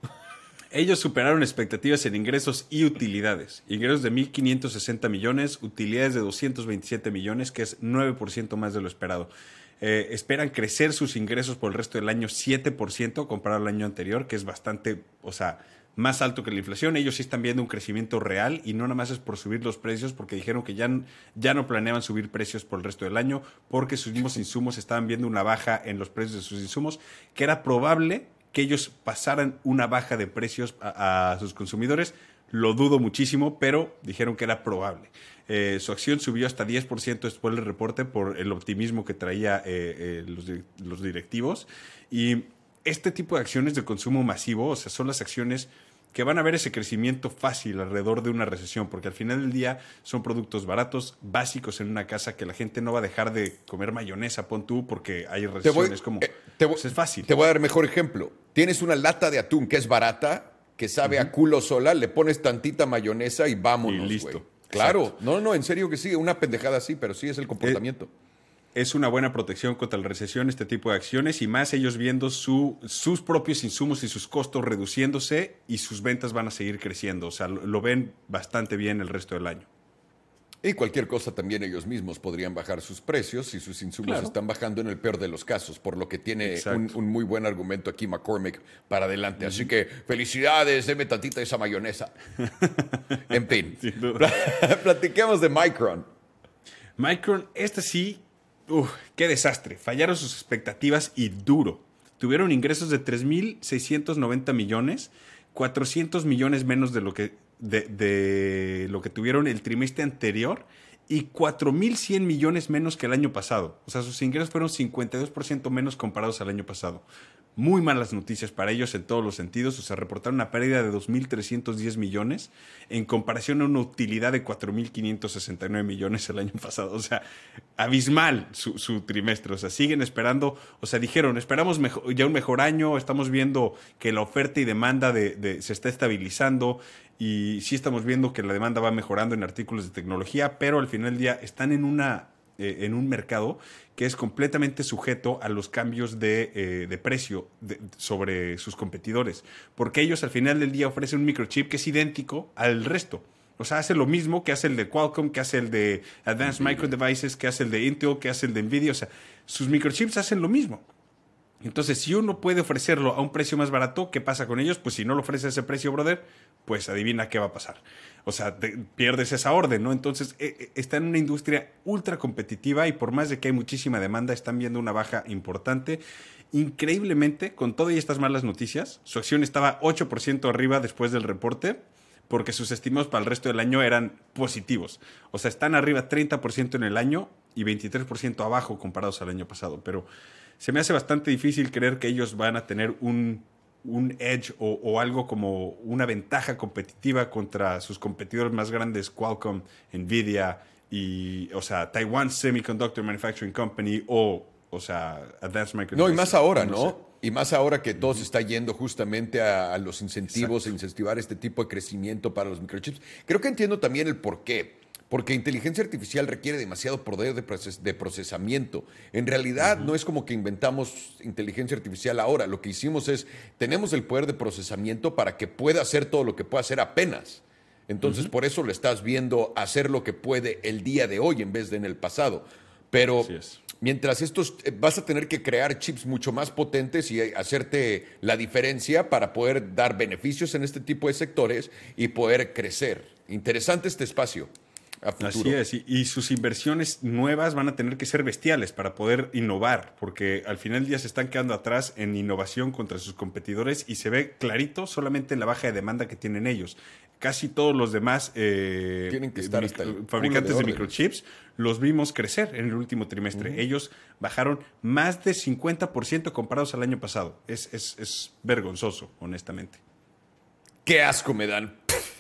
Ellos superaron expectativas en ingresos y utilidades. Ingresos de mil quinientos sesenta millones, utilidades de doscientos veintisiete millones, que es nueve por ciento más de lo esperado. Eh, esperan crecer sus ingresos por el resto del año siete por ciento comparado al año anterior, que es bastante, o sea, más alto que la inflación. Ellos sí están viendo un crecimiento real y no nada más es por subir los precios, porque dijeron que ya, ya no planeaban subir precios por el resto del año, porque sus mismos insumos estaban viendo una baja en los precios de sus insumos, que era probable que ellos pasaran una baja de precios a, a sus consumidores. lo dudo muchísimo, pero dijeron que era probable. Eh, su acción subió hasta diez por ciento después del reporte por el optimismo que traía eh, eh, los, los directivos. Y este tipo de acciones de consumo masivo, o sea, son las acciones que van a ver ese crecimiento fácil alrededor de una recesión, porque al final del día son productos baratos, básicos en una casa, que la gente no va a dejar de comer mayonesa, pon tú, porque hay recesiones como... Eh, te voy, pues es fácil. Te voy a dar mejor ejemplo. Tienes una lata de atún que es barata, que sabe uh-huh. a culo sola, le pones tantita mayonesa y vámonos, y listo. Güey. Claro, no, no, en serio que sí, una pendejada así, pero sí es el comportamiento. Eh, Es una buena protección contra la recesión este tipo de acciones y más ellos viendo su, sus propios insumos y sus costos reduciéndose y sus ventas van a seguir creciendo. O sea, lo, lo ven bastante bien el resto del año. Y cualquier cosa también ellos mismos podrían bajar sus precios si sus insumos claro. están bajando en el peor de los casos, por lo que tiene un, un muy buen argumento aquí McCormick para adelante. Uh-huh. Así que felicidades, deme tantita esa mayonesa. En fin, platiquemos de Micron. Micron, esta sí... Uf, qué desastre. Fallaron sus expectativas y duro. Tuvieron ingresos de tres mil seiscientos noventa millones, cuatrocientos millones menos de lo que, de, de lo que tuvieron el trimestre anterior y cuatro mil cien millones menos que el año pasado. O sea, sus ingresos fueron cincuenta y dos por ciento menos comparados al año pasado. Muy malas noticias para ellos en todos los sentidos. O sea, reportaron una pérdida de dos mil trescientos diez millones en comparación a una utilidad de cuatro mil quinientos sesenta y nueve millones el año pasado. O sea, abismal su, su trimestre. O sea, siguen esperando. O sea, dijeron, esperamos mejor, ya un mejor año. Estamos viendo que la oferta y demanda de, de, se está estabilizando. Y sí estamos viendo que la demanda va mejorando en artículos de tecnología. Pero al final del día están en una... Eh, en un mercado que es completamente sujeto a los cambios de, eh, de precio de, sobre sus competidores, porque ellos al final del día ofrecen un microchip que es idéntico al resto. O sea, hace lo mismo que hace el de Qualcomm, que hace el de Advanced Micro Devices, que hace el de Intel, que hace el de Nvidia. O sea, sus microchips hacen lo mismo. Entonces, si uno puede ofrecerlo a un precio más barato, ¿qué pasa con ellos? Pues si no lo ofrece a ese precio, brother, pues adivina qué va a pasar. O sea, te, pierdes esa orden, ¿no? Entonces, eh, está en una industria ultra competitiva y por más de que hay muchísima demanda, están viendo una baja importante. Increíblemente, con todas estas malas noticias, su acción estaba ocho por ciento arriba después del reporte, porque sus estimados para el resto del año eran positivos. O sea, están arriba treinta por ciento en el año y veintitrés por ciento abajo comparados al año pasado. Pero se me hace bastante difícil creer que ellos van a tener un, un edge o, o algo como una ventaja competitiva contra sus competidores más grandes, Qualcomm, Nvidia y, o sea, Taiwan Semiconductor Manufacturing Company o, o sea, Advanced Micro Devices. No, y más ahora, ¿no? no sé. Y más ahora que todo se está yendo justamente a, a los incentivos, Exacto. a incentivar este tipo de crecimiento para los microchips. Creo que entiendo también el por qué. Porque inteligencia artificial requiere demasiado poder de, proces de procesamiento. En realidad uh-huh. no es como que inventamos inteligencia artificial ahora. Lo que hicimos es, tenemos el poder de procesamiento para que pueda hacer todo lo que pueda hacer apenas. Entonces, uh-huh. por eso lo estás viendo hacer lo que puede el día de hoy en vez de en el pasado. Pero mientras estos, vas a tener que crear chips mucho más potentes y hacerte la diferencia para poder dar beneficios en este tipo de sectores y poder crecer. Interesante este espacio. Así es, y, y sus inversiones nuevas van a tener que ser bestiales para poder innovar, porque al final del día se están quedando atrás en innovación contra sus competidores y se ve clarito solamente en la baja de demanda que tienen ellos. Casi todos los demás eh, Tienen que estar hasta el fabricantes de, de microchips los vimos crecer en el último trimestre. Uh-huh. Ellos bajaron más de cincuenta por ciento comparados al año pasado. Es, es, es vergonzoso, honestamente. ¡Qué asco me dan!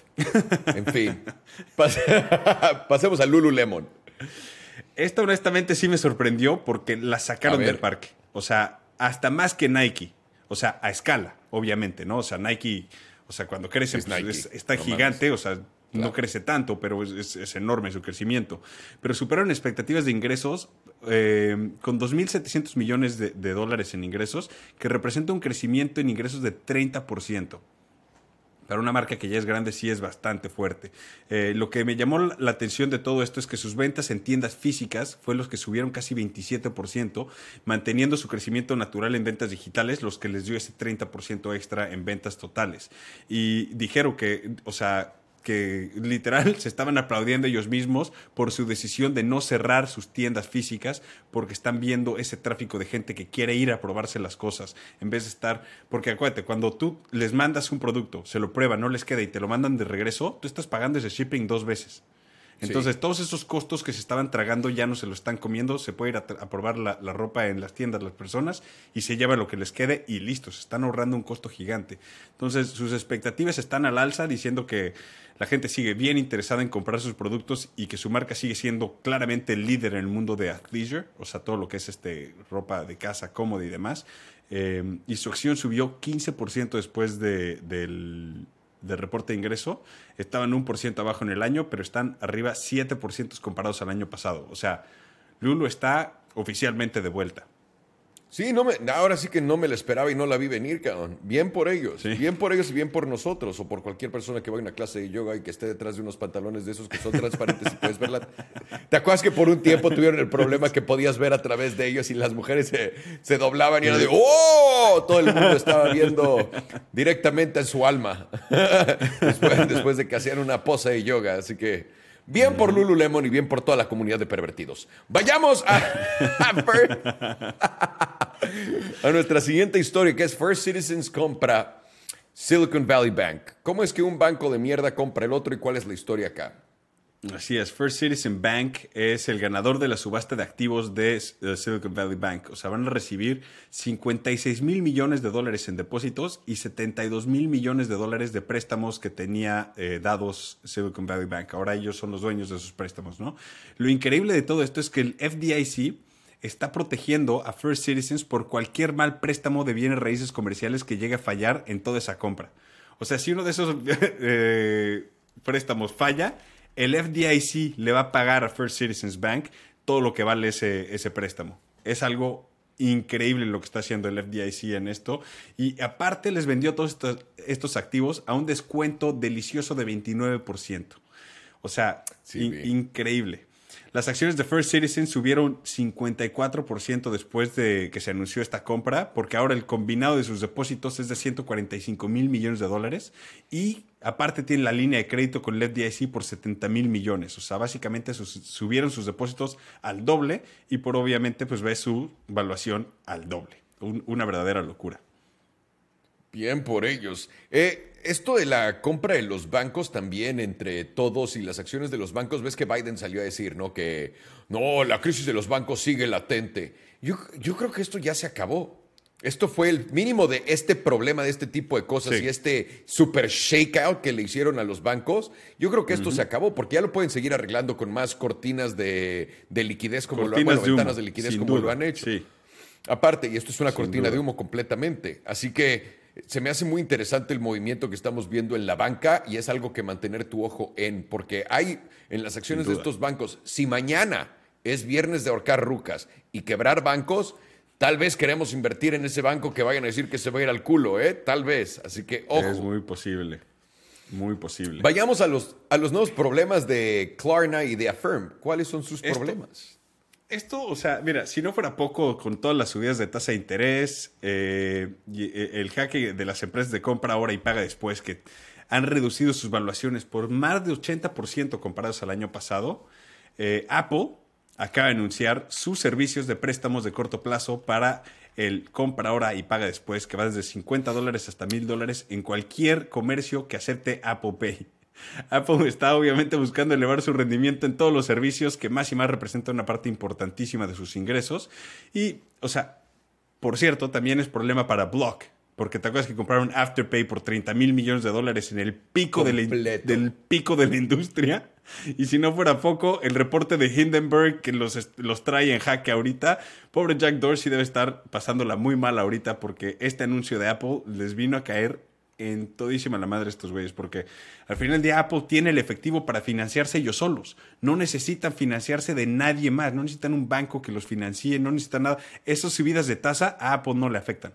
En fin, pase, pasemos a Lululemon. Esta honestamente sí me sorprendió porque la sacaron del parque. O sea, hasta más que Nike. O sea, a escala, obviamente, ¿no? O sea, Nike, o sea, cuando crece, es pues, Nike, es, está no gigante, mames. o sea, claro. no crece tanto, pero es, es, es enorme su crecimiento. Pero superaron expectativas de ingresos eh, con dos mil setecientos millones de, de dólares en ingresos, que representa un crecimiento en ingresos de treinta por ciento. Para una marca que ya es grande, sí es bastante fuerte. Eh, lo que me llamó la atención de todo esto es que sus ventas en tiendas físicas fue los que subieron casi veintisiete por ciento, manteniendo su crecimiento natural en ventas digitales, los que les dio ese treinta por ciento extra en ventas totales. Y dijeron que, o sea, que literal se estaban aplaudiendo ellos mismos por su decisión de no cerrar sus tiendas físicas porque están viendo ese tráfico de gente que quiere ir a probarse las cosas en vez de estar... Porque acuérdate, cuando tú les mandas un producto, se lo prueban, no les queda y te lo mandan de regreso, tú estás pagando ese shipping dos veces. Entonces, sí. todos esos costos que se estaban tragando ya no se lo están comiendo. Se puede ir a, a probar la, la ropa en las tiendas las personas y se lleva lo que les quede y listo. Se están ahorrando un costo gigante. Entonces, sus expectativas están al alza diciendo que la gente sigue bien interesada en comprar sus productos y que su marca sigue siendo claramente el líder en el mundo de athleisure, o sea, todo lo que es este ropa de casa cómoda y demás. Eh, y su acción subió quince por ciento después de, del... del reporte de ingreso. Estaban un por ciento abajo en el año, pero están arriba siete por ciento comparados al año pasado. O sea, Lulu está oficialmente de vuelta. Sí, no me, ahora sí que no me la esperaba y no la vi venir, cabrón. Bien por ellos, sí. bien por ellos y bien por nosotros o por cualquier persona que vaya a una clase de yoga y que esté detrás de unos pantalones de esos que son transparentes y puedes verla. ¿Te acuerdas que por un tiempo tuvieron el problema que podías ver a través de ellos y las mujeres se, se doblaban y era de ¡oh! Todo el mundo estaba viendo directamente en su alma después, después de que hacían una pose de yoga, así que... Bien por Lululemon y bien por toda la comunidad de pervertidos. Vayamos a, a, a nuestra siguiente historia, que es First Citizens compra Silicon Valley Bank. ¿Cómo es que un banco de mierda compra el otro y cuál es la historia acá? Así es, First Citizen Bank es el ganador de la subasta de activos de uh, Silicon Valley Bank. O sea, van a recibir cincuenta y seis mil millones de dólares en depósitos y setenta y dos mil millones de dólares de préstamos que tenía eh, dados Silicon Valley Bank. Ahora ellos son los dueños de esos préstamos, ¿no? Lo increíble de todo esto es que el F D I C está protegiendo a First Citizens por cualquier mal préstamo de bienes raíces comerciales que llegue a fallar en toda esa compra. O sea, si uno de esos eh, préstamos falla, el F D I C le va a pagar a First Citizens Bank todo lo que vale ese, ese préstamo. Es algo increíble lo que está haciendo el F D I C en esto. Y aparte les vendió todos estos, estos activos a un descuento delicioso de veintinueve por ciento. O sea, sí, in, increíble. Las acciones de First Citizens subieron cincuenta y cuatro por ciento después de que se anunció esta compra, porque ahora el combinado de sus depósitos es de ciento cuarenta y cinco mil millones de dólares y aparte tiene la línea de crédito con el F D I C por setenta mil millones. O sea, básicamente sus, subieron sus depósitos al doble y por obviamente pues ve su valuación al doble. Un, una verdadera locura. Bien por ellos. Eh, esto de la compra de los bancos también entre todos y las acciones de los bancos, ves que Biden salió a decir, ¿no? Que no, la crisis de los bancos sigue latente. Yo, yo creo que esto ya se acabó. Esto fue el mínimo de este problema, de este tipo de cosas sí. y este super shakeout que le hicieron a los bancos. Yo creo que esto uh-huh. se acabó porque ya lo pueden seguir arreglando con más cortinas de, de liquidez como cortinas lo han, bueno, de ventanas de liquidez como duda. lo han hecho. Sí. Aparte, y esto es una Sin cortina duda. de humo completamente. Así que se me hace muy interesante el movimiento que estamos viendo en la banca y es algo que mantener tu ojo en, porque hay en las acciones de estos bancos, si mañana es viernes de ahorcar rucas y quebrar bancos, tal vez queremos invertir en ese banco que vayan a decir que se va a ir al culo, ¿eh? Tal vez, así que ojo. Es muy posible, muy posible. Vayamos a los, a los nuevos problemas de Klarna y de Affirm. ¿Cuáles son sus Esto, problemas? Esto, o sea, mira, si no fuera poco, con todas las subidas de tasa de interés, eh, y el jaque de las empresas de compra ahora y paga después, que han reducido sus valuaciones por más de ochenta por ciento comparados al año pasado, eh, Apple acaba de anunciar sus servicios de préstamos de corto plazo para el compra ahora y paga después, que va desde cincuenta dólares hasta mil dólares en cualquier comercio que acepte Apple Pay. Apple está obviamente buscando elevar su rendimiento en todos los servicios que más y más representan una parte importantísima de sus ingresos. Y, o sea, por cierto, también es problema para Block, porque te acuerdas que compraron Afterpay por treinta mil millones de dólares en el pico de la, del pico de la industria. Y si no fuera poco, el reporte de Hindenburg que los, los trae en jaque ahorita. Pobre Jack Dorsey debe estar pasándola muy mal ahorita porque este anuncio de Apple les vino a caer en todísima la madre estos güeyes, porque al final del día Apple tiene el efectivo para financiarse ellos solos. No necesitan financiarse de nadie más, no necesitan un banco que los financie, no necesitan nada. Esas subidas de tasa a Apple no le afectan.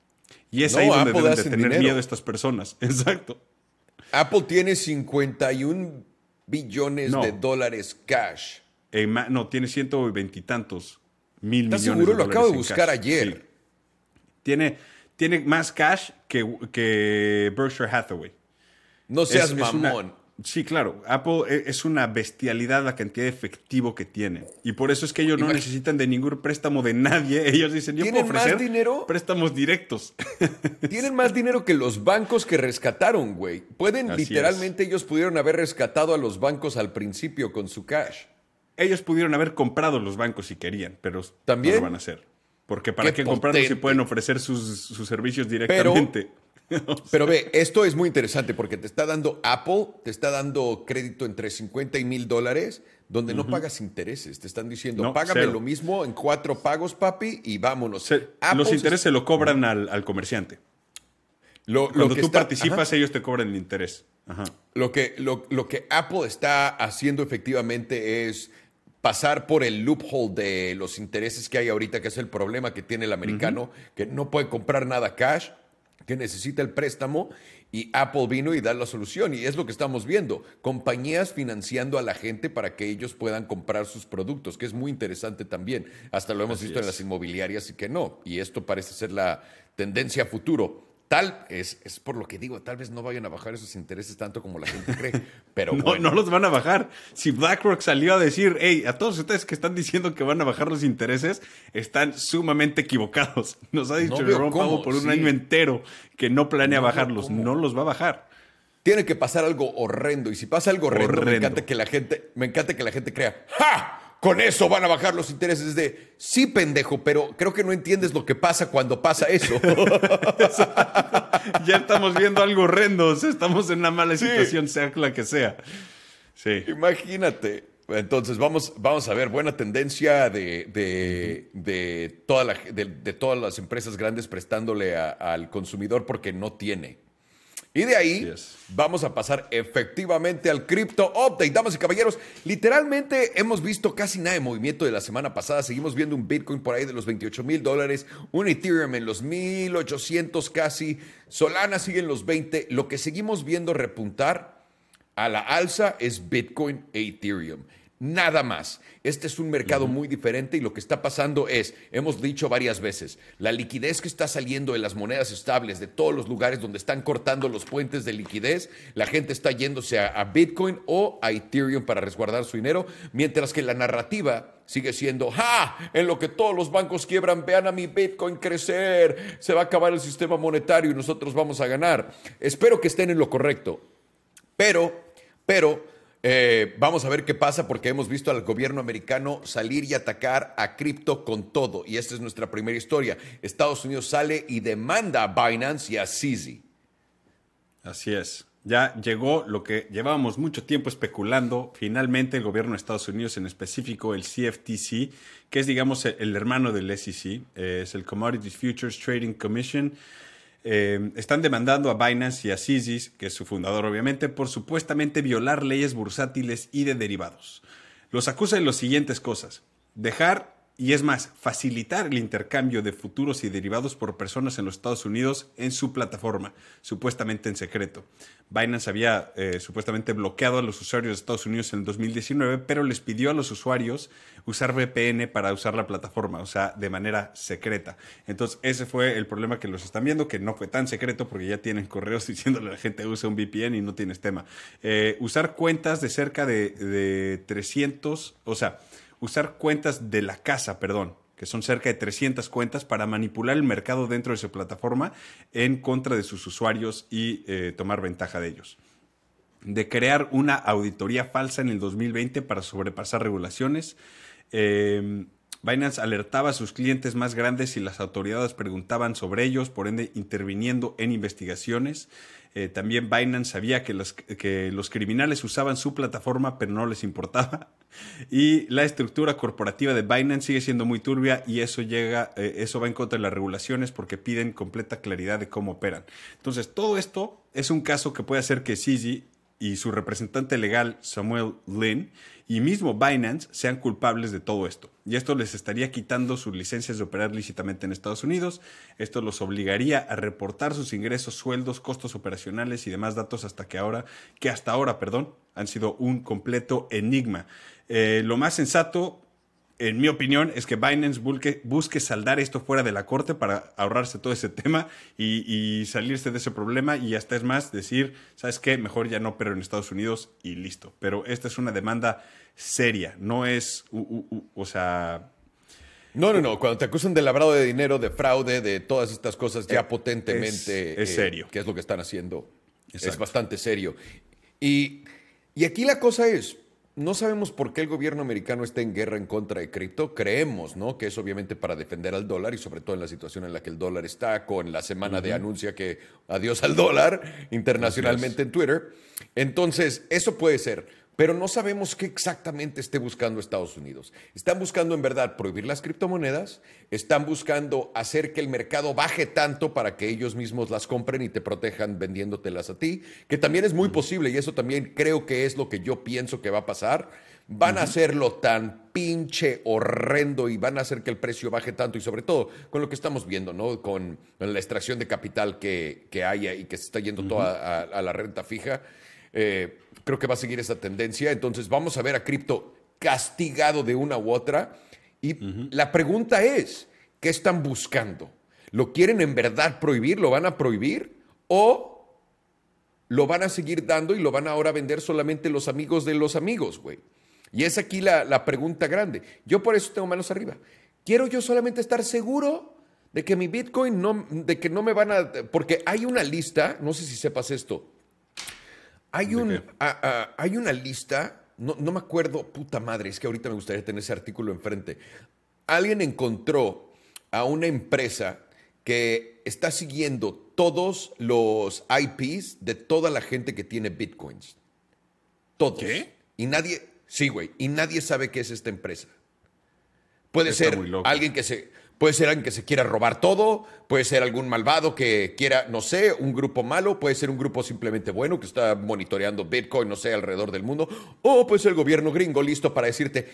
Y es no, ahí donde Apple deben de tener dinero. miedo estas personas. Exacto. Apple tiene cincuenta y un billones no. de dólares cash. Eh, ma- no, tiene ciento veintitantos mil millones de dólares. ¿Estás seguro? Lo acabo de buscar cash. ayer. Sí. Tiene... Tiene más cash que, que Berkshire Hathaway. No seas es, mamón. es una, Sí, claro. Apple es una bestialidad la cantidad de efectivo que tiene. Y por eso es que ellos no Imag necesitan de ningún préstamo de nadie. Ellos dicen, yo puedo ofrecer más dinero? préstamos directos. Tienen más dinero que los bancos que rescataron, güey. Pueden, Así literalmente, es. ellos pudieron haber rescatado a los bancos al principio con su cash. Ellos pudieron haber comprado los bancos si querían, pero ¿También? no lo van a hacer. Porque ¿para qué, qué comprarlos si pueden ofrecer sus, sus servicios directamente? Pero, Pero ve, esto es muy interesante porque te está dando Apple, te está dando crédito entre cincuenta y mil dólares, donde uh-huh. no pagas intereses. Te están diciendo, no, págame cero. lo mismo en cuatro pagos, papi, y vámonos. Los intereses se lo cobran uh-huh. al, al comerciante. Lo, Cuando lo que tú está, participas, ajá. ellos te cobran el interés. Ajá. Lo, que, lo, lo que Apple está haciendo efectivamente es pasar por el loophole de los intereses que hay ahorita, que es el problema que tiene el americano, uh-huh. que no puede comprar nada cash, que necesita el préstamo, y Apple vino y da la solución. Y es lo que estamos viendo. Compañías financiando a la gente para que ellos puedan comprar sus productos, que es muy interesante también. Hasta lo hemos Así visto es. en las inmobiliarias y que no. Y esto parece ser la tendencia a futuro. Tal es, es por lo que digo, tal vez no vayan a bajar esos intereses tanto como la gente cree, pero no, bueno. no los van a bajar. Si BlackRock salió a decir, hey, a todos ustedes que están diciendo que van a bajar los intereses, están sumamente equivocados. Nos ha dicho no Jerome Powell por un sí. año entero que no planea no bajarlos. No los va a bajar. Tiene que pasar algo horrendo, y si pasa algo horrendo, horrendo. me encanta que la gente, me encanta que la gente crea, ¡ja! Con eso van a bajar los intereses de, sí, pendejo, pero creo que no entiendes lo que pasa cuando pasa eso. Ya estamos viendo algo horrendo, o sea, estamos en una mala sí. situación, sea la que sea. Sí. Imagínate. Entonces, vamos, vamos a ver, buena tendencia de, de, de, toda la, de, de todas las empresas grandes prestándole a, al consumidor porque no tiene. Y de ahí yes. vamos a pasar efectivamente al Crypto Update. Damas y caballeros, literalmente hemos visto casi nada de movimiento de la semana pasada. Seguimos viendo un Bitcoin por ahí de los veintiocho mil dólares, un Ethereum en los mil ochocientos casi, Solana sigue en los veinte. Lo que seguimos viendo repuntar a la alza es Bitcoin e Ethereum. Nada más. Este es un mercado uh-huh. muy diferente y lo que está pasando es, hemos dicho varias veces, la liquidez que está saliendo de las monedas estables, de todos los lugares donde están cortando los puentes de liquidez, la gente está yéndose a, a Bitcoin o a Ethereum para resguardar su dinero, mientras que la narrativa sigue siendo, ¡ja! En lo que todos los bancos quiebran, vean a mi Bitcoin crecer, se va a acabar el sistema monetario y nosotros vamos a ganar. Espero que estén en lo correcto, pero, pero... Eh, vamos a ver qué pasa porque hemos visto al gobierno americano salir y atacar a cripto con todo. Y esta es nuestra primera historia. Estados Unidos sale y demanda a Binance y a C Z. Así es. Ya llegó lo que llevábamos mucho tiempo especulando. Finalmente el gobierno de Estados Unidos, en específico el C F T C, que es digamos el hermano del S E C, eh, es el Commodities Futures Trading Commission, Eh, están demandando a Binance y a C Z, que es su fundador obviamente, por supuestamente violar leyes bursátiles y de derivados. Los acusa de las siguientes cosas: dejar, y es más, facilitar el intercambio de futuros y derivados por personas en los Estados Unidos en su plataforma, supuestamente en secreto. Binance había eh, supuestamente bloqueado a los usuarios de Estados Unidos en el dos mil diecinueve, pero les pidió a los usuarios usar V P N para usar la plataforma, o sea, de manera secreta. Entonces, ese fue el problema que los están viendo, que no fue tan secreto porque ya tienen correos diciéndole a la gente usa un V P N y no tienes tema. Eh, usar cuentas de cerca de, de trescientos, o sea, usar cuentas de la casa, perdón, que son cerca de trescientas cuentas para manipular el mercado dentro de su plataforma en contra de sus usuarios y eh, tomar ventaja de ellos. De crear una auditoría falsa en el dos mil veinte para sobrepasar regulaciones. Eh, Binance alertaba a sus clientes más grandes y las autoridades preguntaban sobre ellos, por ende interviniendo en investigaciones. Eh, también Binance sabía que los, que los criminales usaban su plataforma, pero no les importaba. Y la estructura corporativa de Binance sigue siendo muy turbia y eso, llega, eh, eso va en contra de las regulaciones porque piden completa claridad de cómo operan. Entonces, todo esto es un caso que puede hacer que C Z y su representante legal, Samuel Lin, y mismo Binance sean culpables de todo esto. Y esto les estaría quitando sus licencias de operar lícitamente en Estados Unidos. Esto los obligaría a reportar sus ingresos, sueldos, costos operacionales y demás datos hasta que ahora, que hasta ahora, perdón, han sido un completo enigma. Eh, lo más sensato en mi opinión, es que Binance busque, busque saldar esto fuera de la corte para ahorrarse todo ese tema y, y salirse de ese problema y hasta es más decir, ¿sabes qué? Mejor ya no opero en Estados Unidos y listo. Pero esta es una demanda seria, no es, uh, uh, uh, o sea... No, no, no. Cuando te acusan de lavado de dinero, de fraude, de todas estas cosas ya eh, potentemente... Es, es eh, serio. ¿Qué es lo que están haciendo? Exacto. Es bastante serio. Y, y aquí la cosa es, no sabemos por qué el gobierno americano está en guerra en contra de cripto. Creemos, ¿no? Que es obviamente para defender al dólar y sobre todo en la situación en la que el dólar está, con la semana uh-huh. de anuncia que adiós al dólar internacionalmente en Twitter. Entonces, eso puede ser. Pero no sabemos qué exactamente esté buscando Estados Unidos. Están buscando en verdad prohibir las criptomonedas, están buscando hacer que el mercado baje tanto para que ellos mismos las compren y te protejan vendiéndotelas a ti, que también es muy posible y eso también creo que es lo que yo pienso que va a pasar. Van uh-huh. a hacerlo tan pinche horrendo y van a hacer que el precio baje tanto y sobre todo con lo que estamos viendo, ¿no? Con la extracción de capital que, que haya y que se está yendo uh-huh. toda a, a la renta fija. Eh, creo que va a seguir esa tendencia. Entonces vamos a ver a cripto castigado de una u otra. Y uh-huh. la pregunta es, ¿qué están buscando? ¿Lo quieren en verdad prohibir? ¿Lo van a prohibir? ¿O lo van a seguir dando y lo van a ahora vender solamente los amigos de los amigos, güey? Y es aquí la, la pregunta grande. Yo por eso tengo manos arriba. ¿Quiero yo solamente estar seguro de que mi Bitcoin no, de que no me van a... Porque hay una lista, no sé si sepas esto, Hay, un, a, a, hay una lista, no, no me acuerdo, puta madre, es que ahorita me gustaría tener ese artículo enfrente. Alguien encontró a una empresa que está siguiendo todos los I Ps de toda la gente que tiene Bitcoins. Todos. ¿Qué? Y nadie, sí, güey, y nadie sabe qué es esta empresa. Puede Está ser muy loco. alguien que se... Puede ser alguien que se quiera robar todo, puede ser algún malvado que quiera, no sé, un grupo malo, puede ser un grupo simplemente bueno que está monitoreando Bitcoin, no sé, alrededor del mundo, o puede ser el gobierno gringo listo para decirte,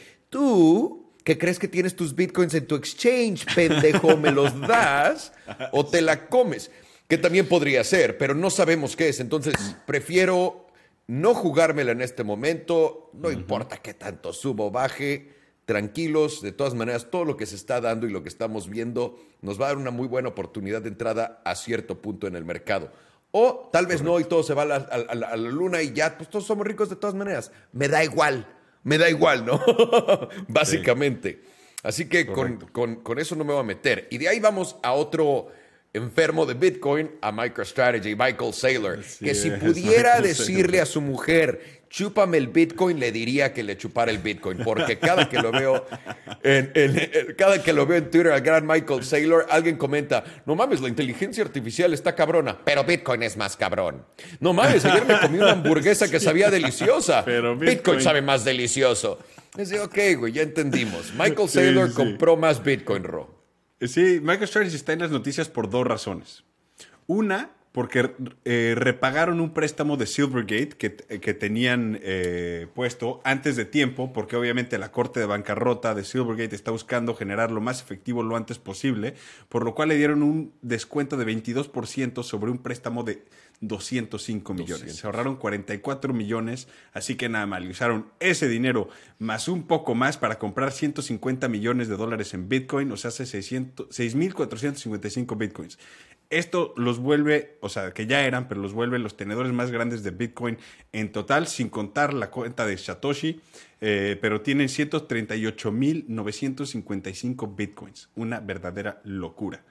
tú, que crees que tienes tus Bitcoins en tu exchange, pendejo, me los das o te la comes, que también podría ser, pero no sabemos qué es, entonces prefiero no jugármela en este momento, no uh-huh. importa qué tanto subo o baje. Tranquilos, de todas maneras, todo lo que se está dando y lo que estamos viendo nos va a dar una muy buena oportunidad de entrada a cierto punto en el mercado. O tal vez Correcto. no y todo se va a la, a, a, a la luna y ya, pues todos somos ricos de todas maneras. Me da igual, me da igual, ¿no? Básicamente. Sí. Así que con, con, con eso no me voy a meter. Y de ahí vamos a otro enfermo de Bitcoin, a MicroStrategy, Michael Saylor, sí, que si pudiera decirle a su mujer... chúpame el Bitcoin, le diría que le chupara el Bitcoin, porque cada que lo veo en, en, en, cada que lo veo en Twitter al gran Michael Saylor, alguien comenta, no mames, la inteligencia artificial está cabrona, pero Bitcoin es más cabrón. No mames, ayer me comí una hamburguesa que sabía deliciosa, pero Bitcoin, Bitcoin sabe más delicioso. Es de, ok, güey, ya entendimos. Michael Saylor sí, sí. compró más Bitcoin, Ro. Sí, MicroStrategy está en las noticias por dos razones. Una, porque eh, repagaron un préstamo de Silvergate que, que tenían eh, puesto antes de tiempo, porque obviamente la corte de bancarrota de Silvergate está buscando generar lo más efectivo lo antes posible, por lo cual le dieron un descuento de veintidós por ciento sobre un préstamo de doscientos cinco millones. doscientos. Se ahorraron cuarenta y cuatro millones, así que nada mal. Usaron ese dinero más un poco más para comprar ciento cincuenta millones de dólares en Bitcoin, o sea, hace seis mil cuatrocientos cincuenta y cinco Bitcoins. Esto los vuelve, o sea, que ya eran, pero los vuelve los tenedores más grandes de Bitcoin en total, sin contar la cuenta de Satoshi, eh, pero tienen ciento treinta y ocho mil novecientos cincuenta y cinco Bitcoins. Una verdadera locura.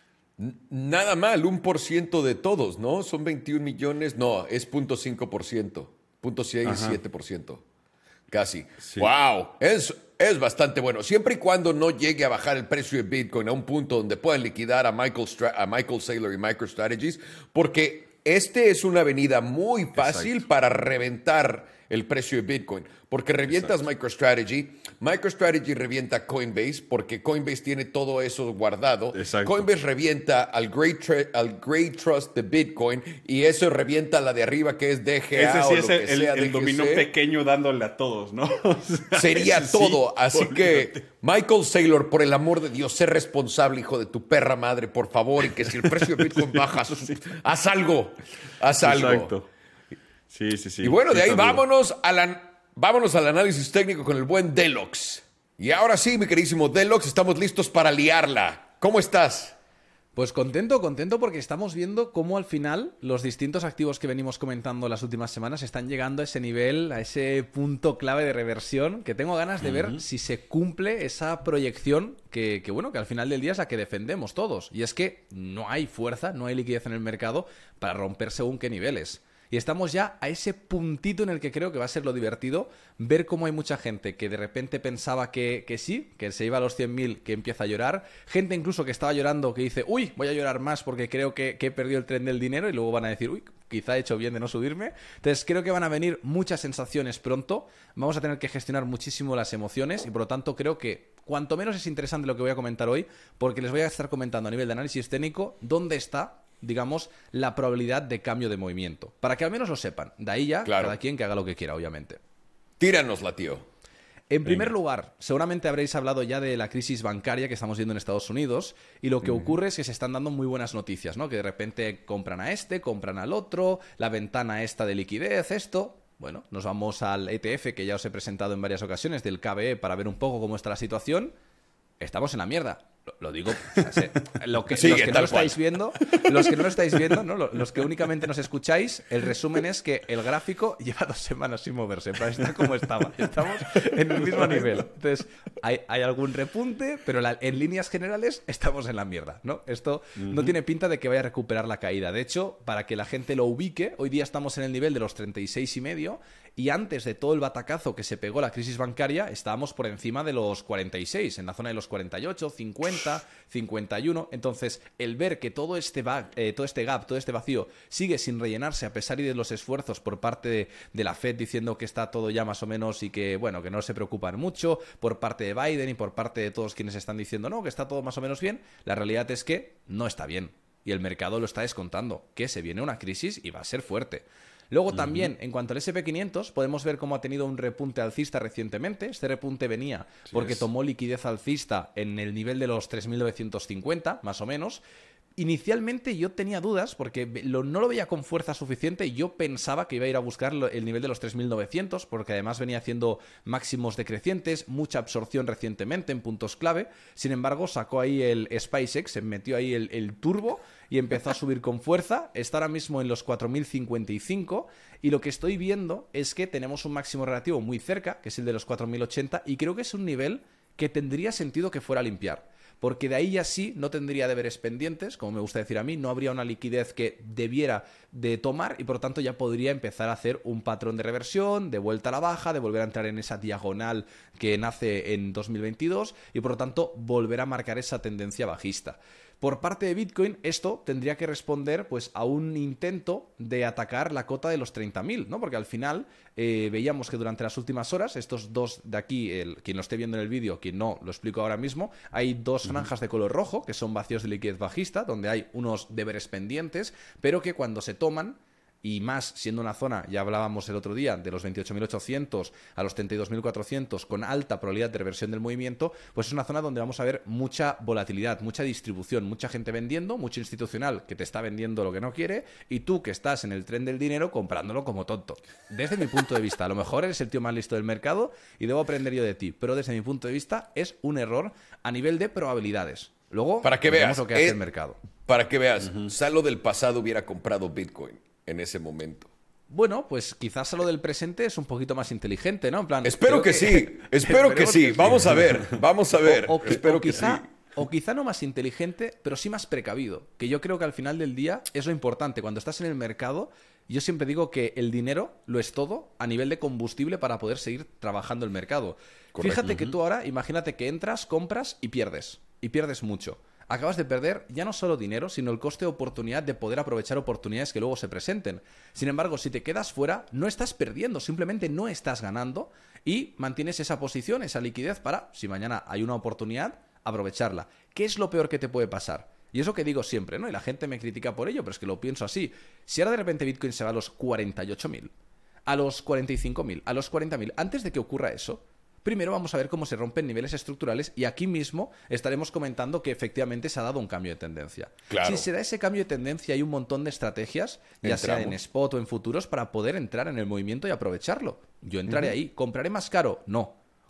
Nada mal, un por ciento de todos, ¿no? Son veintiún millones, no, es punto cinco por ciento, punto siete por ciento, casi. Sí. ¡Wow! Es... Es bastante bueno, siempre y cuando no llegue a bajar el precio de Bitcoin a un punto donde puedan liquidar a Michael, Stra- a Michael Saylor y MicroStrategies, porque este es una avenida muy fácil Exacto. para reventar el precio de Bitcoin, porque revientas Exacto. MicroStrategy, MicroStrategy revienta Coinbase, porque Coinbase tiene todo eso guardado, Exacto. Coinbase revienta al Great, Tra- al Great Trust de Bitcoin, y eso revienta la de arriba que es D G A Ese sí o es lo el, que sea, el, el dominó pequeño dándole a todos, ¿no? O sea, sería todo, sí, así olvídate. que Michael Saylor, por el amor de Dios, sé responsable, hijo de tu perra madre, por favor, y que si el precio de Bitcoin baja, sí. haz algo, haz algo. Exacto. Sí, sí, sí. Y bueno, sí, de ahí vámonos, al, vámonos al análisis técnico con el buen Deluxe. Y ahora sí, mi queridísimo Deluxe, estamos listos para liarla. ¿Cómo estás? Pues contento, contento porque estamos viendo cómo al final los distintos activos que venimos comentando las últimas semanas están llegando a ese nivel, a ese punto clave de reversión, que tengo ganas de ver uh-huh. si se cumple esa proyección que, que, bueno, que al final del día es la que defendemos todos. Y es que no hay fuerza, no hay liquidez en el mercado para romper según qué niveles. Y estamos ya a ese puntito en el que creo que va a ser lo divertido, ver cómo hay mucha gente que de repente pensaba que, que sí, que se iba a los cien mil, que empieza a llorar. Gente incluso que estaba llorando, que dice, uy, voy a llorar más porque creo que, que he perdido el tren del dinero. Y luego van a decir, uy, quizá he hecho bien de no subirme. Entonces creo que van a venir muchas sensaciones pronto. Vamos a tener que gestionar muchísimo las emociones y por lo tanto creo que cuanto menos es interesante lo que voy a comentar hoy, porque les voy a estar comentando a nivel de análisis técnico dónde está, digamos, la probabilidad de cambio de movimiento. Para que al menos lo sepan. De ahí ya, claro, cada quien que haga lo que quiera, obviamente. Tíranosla, tío. En primer Venga. lugar, seguramente habréis hablado ya de la crisis bancaria que estamos viendo en Estados Unidos y lo que mm. ocurre es que se están dando muy buenas noticias, ¿no? Que de repente compran a este, compran al otro, la ventana esta de liquidez, esto... Bueno, nos vamos al E T F que ya os he presentado en varias ocasiones, del K B E, para ver un poco cómo está la situación. Estamos en la mierda. Lo, lo digo, o sea, lo que, sí, los que no lo estáis viendo, los que no lo estáis viendo, ¿no? Los que únicamente nos escucháis, el resumen es que el gráfico lleva dos semanas sin moverse, pero está como estaba. Estamos en el mismo nivel. Entonces, hay, hay algún repunte, pero la, en líneas generales estamos en la mierda, ¿no? Esto uh-huh. no tiene pinta de que vaya a recuperar la caída. De hecho, para que la gente lo ubique, hoy día estamos en el nivel de los treinta y seis y medio y antes de todo el batacazo que se pegó la crisis bancaria, estábamos por encima de los cuarenta y seis, en la zona de los cuarenta y ocho, cincuenta, cincuenta y uno. Entonces, el ver que todo este, va, eh, todo este gap, todo este vacío sigue sin rellenarse a pesar de los esfuerzos por parte de, de la Fed diciendo que está todo ya más o menos y que, bueno, que no se preocupan mucho, por parte de Biden y por parte de todos quienes están diciendo no, que está todo más o menos bien, la realidad es que no está bien. Y el mercado lo está descontando, que se viene una crisis y va a ser fuerte. Luego uh-huh. también, en cuanto al ese and pe quinientos, podemos ver cómo ha tenido un repunte alcista recientemente. Este repunte venía sí porque es. tomó liquidez alcista en el nivel de los tres mil novecientos cincuenta, más o menos. Inicialmente yo tenía dudas porque lo, no lo veía con fuerza suficiente y yo pensaba que iba a ir a buscar el nivel de los tres mil novecientos porque además venía haciendo máximos decrecientes, mucha absorción recientemente en puntos clave. Sin embargo, sacó ahí el SpaceX, se metió ahí el, el turbo y empezó a subir con fuerza. Está ahora mismo en los cuatro mil cincuenta y cinco y lo que estoy viendo es que tenemos un máximo relativo muy cerca, que es el de los cuatro mil ochenta, y creo que es un nivel que tendría sentido que fuera a limpiar. Porque de ahí ya sí no tendría deberes pendientes, como me gusta decir a mí, no habría una liquidez que debiera de tomar y por lo tanto ya podría empezar a hacer un patrón de reversión, de vuelta a la baja, de volver a entrar en esa diagonal que nace en dos mil veintidós y por lo tanto volver a marcar esa tendencia bajista. Por parte de Bitcoin, esto tendría que responder pues, a un intento de atacar la cota de los treinta mil, ¿no? Porque al final eh, veíamos que durante las últimas horas, estos dos de aquí, el, quien lo esté viendo en el vídeo, quien no, lo explico ahora mismo, hay dos franjas de color rojo, que son vacíos de liquidez bajista, donde hay unos deberes pendientes, pero que cuando se toman, y más siendo una zona, ya hablábamos el otro día, de los veintiocho mil ochocientos a los treinta y dos mil cuatrocientos con alta probabilidad de reversión del movimiento, pues es una zona donde vamos a ver mucha volatilidad, mucha distribución, mucha gente vendiendo, mucho institucional que te está vendiendo lo que no quiere y tú que estás en el tren del dinero comprándolo como tonto. Desde mi punto de vista, a lo mejor eres el tío más listo del mercado y debo aprender yo de ti, pero desde mi punto de vista es un error a nivel de probabilidades. Luego, para que veas lo que hace eh, el mercado. Para que veas, uh-huh. Salo del pasado hubiera comprado Bitcoin en ese momento. Bueno, pues quizás a lo del presente es un poquito más inteligente, ¿no? En plan, espero que, que sí, espero que sí. que sí. Vamos a ver, vamos a ver. O, o, espero o que quizá, sí. O quizá no más inteligente, pero sí más precavido. Que yo creo que al final del día es lo importante. Cuando estás en el mercado, yo siempre digo que el dinero lo es todo a nivel de combustible para poder seguir trabajando el mercado. Correcto. Fíjate uh-huh. que tú ahora, imagínate que entras, compras y pierdes. Y pierdes mucho. Acabas de perder ya no solo dinero, sino el coste de oportunidad de poder aprovechar oportunidades que luego se presenten. Sin embargo, si te quedas fuera, no estás perdiendo, simplemente no estás ganando y mantienes esa posición, esa liquidez para, si mañana hay una oportunidad, aprovecharla. ¿Qué es lo peor que te puede pasar? Y es lo que digo siempre, ¿no? Y la gente me critica por ello, pero es que lo pienso así. Si ahora de repente Bitcoin se va a los cuarenta y ocho mil, a los cuarenta y cinco mil, a los cuarenta mil, antes de que ocurra eso, primero vamos a ver cómo se rompen niveles estructurales y aquí mismo estaremos comentando que efectivamente se ha dado un cambio de tendencia. Claro. Si se da ese cambio de tendencia hay un montón de estrategias, ya Entramos. sea en spot o en futuros, para poder entrar en el movimiento y aprovecharlo. Yo entraré uh-huh. ahí. ¿Compraré más caro? No.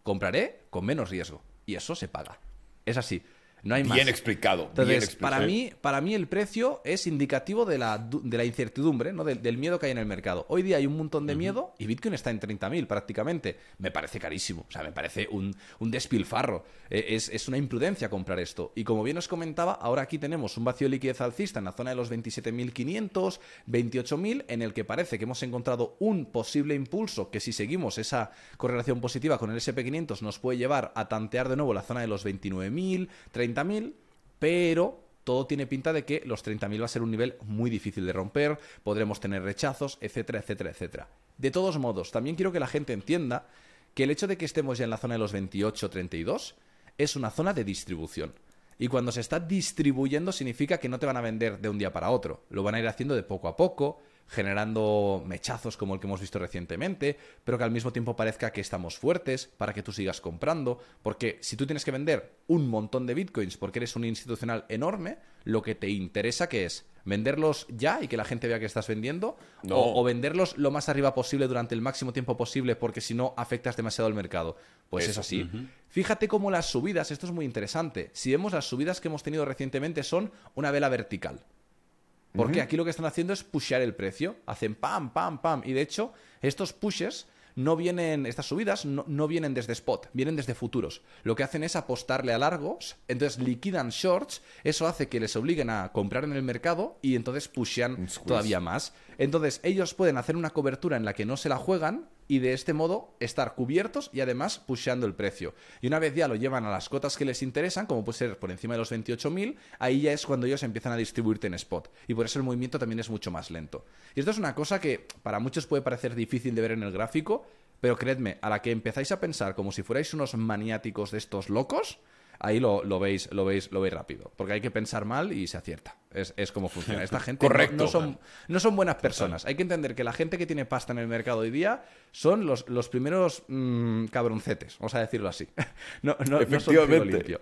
compraré con menos riesgo. Y eso se paga. Es así. No hay más. Bien explicado. Entonces, bien explicado. Para, mí, para mí el precio es indicativo de la, de la incertidumbre, ¿no? Del, del miedo que hay en el mercado. Hoy día hay un montón de uh-huh. miedo y Bitcoin está en treinta mil prácticamente. Me parece carísimo. O sea, me parece un, un despilfarro. Eh, es, es una imprudencia comprar esto. Y como bien os comentaba, ahora aquí tenemos un vacío de liquidez alcista en la zona de los veintisiete mil quinientos, veintiocho mil, en el que parece que hemos encontrado un posible impulso que si seguimos esa correlación positiva con el ese and pe quinientos nos puede llevar a tantear de nuevo la zona de los veintinueve mil, treinta mil, pero todo tiene pinta de que los treinta mil va a ser un nivel muy difícil de romper, podremos tener rechazos, etcétera, etcétera, etcétera. De todos modos, también quiero que la gente entienda que el hecho de que estemos ya en la zona de los veintiocho, treinta y dos es una zona de distribución. Y cuando se está distribuyendo significa que no te van a vender de un día para otro, lo van a ir haciendo de poco a poco, generando mechazos como el que hemos visto recientemente, pero que al mismo tiempo parezca que estamos fuertes para que tú sigas comprando, porque si tú tienes que vender un montón de bitcoins porque eres un institucional enorme, lo que te interesa que es venderlos ya y que la gente vea que estás vendiendo, no. o, o venderlos lo más arriba posible durante el máximo tiempo posible porque si no afectas demasiado al mercado. Pues Eso. es así. Uh-huh. Fíjate cómo las subidas, esto es muy interesante, si vemos las subidas que hemos tenido recientemente son una vela vertical. Porque aquí lo que están haciendo es pushear el precio. Hacen pam, pam, pam. Y de hecho, estos pushes no vienen, estas subidas no, no vienen desde spot, vienen desde futuros. Lo que hacen es apostarle a largos, entonces liquidan shorts, eso hace que les obliguen a comprar en el mercado y entonces pushean todavía más. Entonces ellos pueden hacer una cobertura en la que no se la juegan y de este modo estar cubiertos y además pusheando el precio. Y una vez ya lo llevan a las cotas que les interesan, como puede ser por encima de los veintiocho mil, ahí ya es cuando ellos empiezan a distribuirte en spot. Y por eso el movimiento también es mucho más lento. Y esto es una cosa que para muchos puede parecer difícil de ver en el gráfico, pero creedme, a la que empezáis a pensar como si fuerais unos maniáticos de estos locos, ahí lo, lo veis, lo veis, lo veis rápido. Porque hay que pensar mal y se acierta. Es, es como funciona. Esta gente Correcto. No, no, son, no son buenas personas. Hay que entender que la gente que tiene pasta en el mercado hoy día son los, los primeros mmm, cabroncetes, vamos a decirlo así. No, no, no son trigo limpio.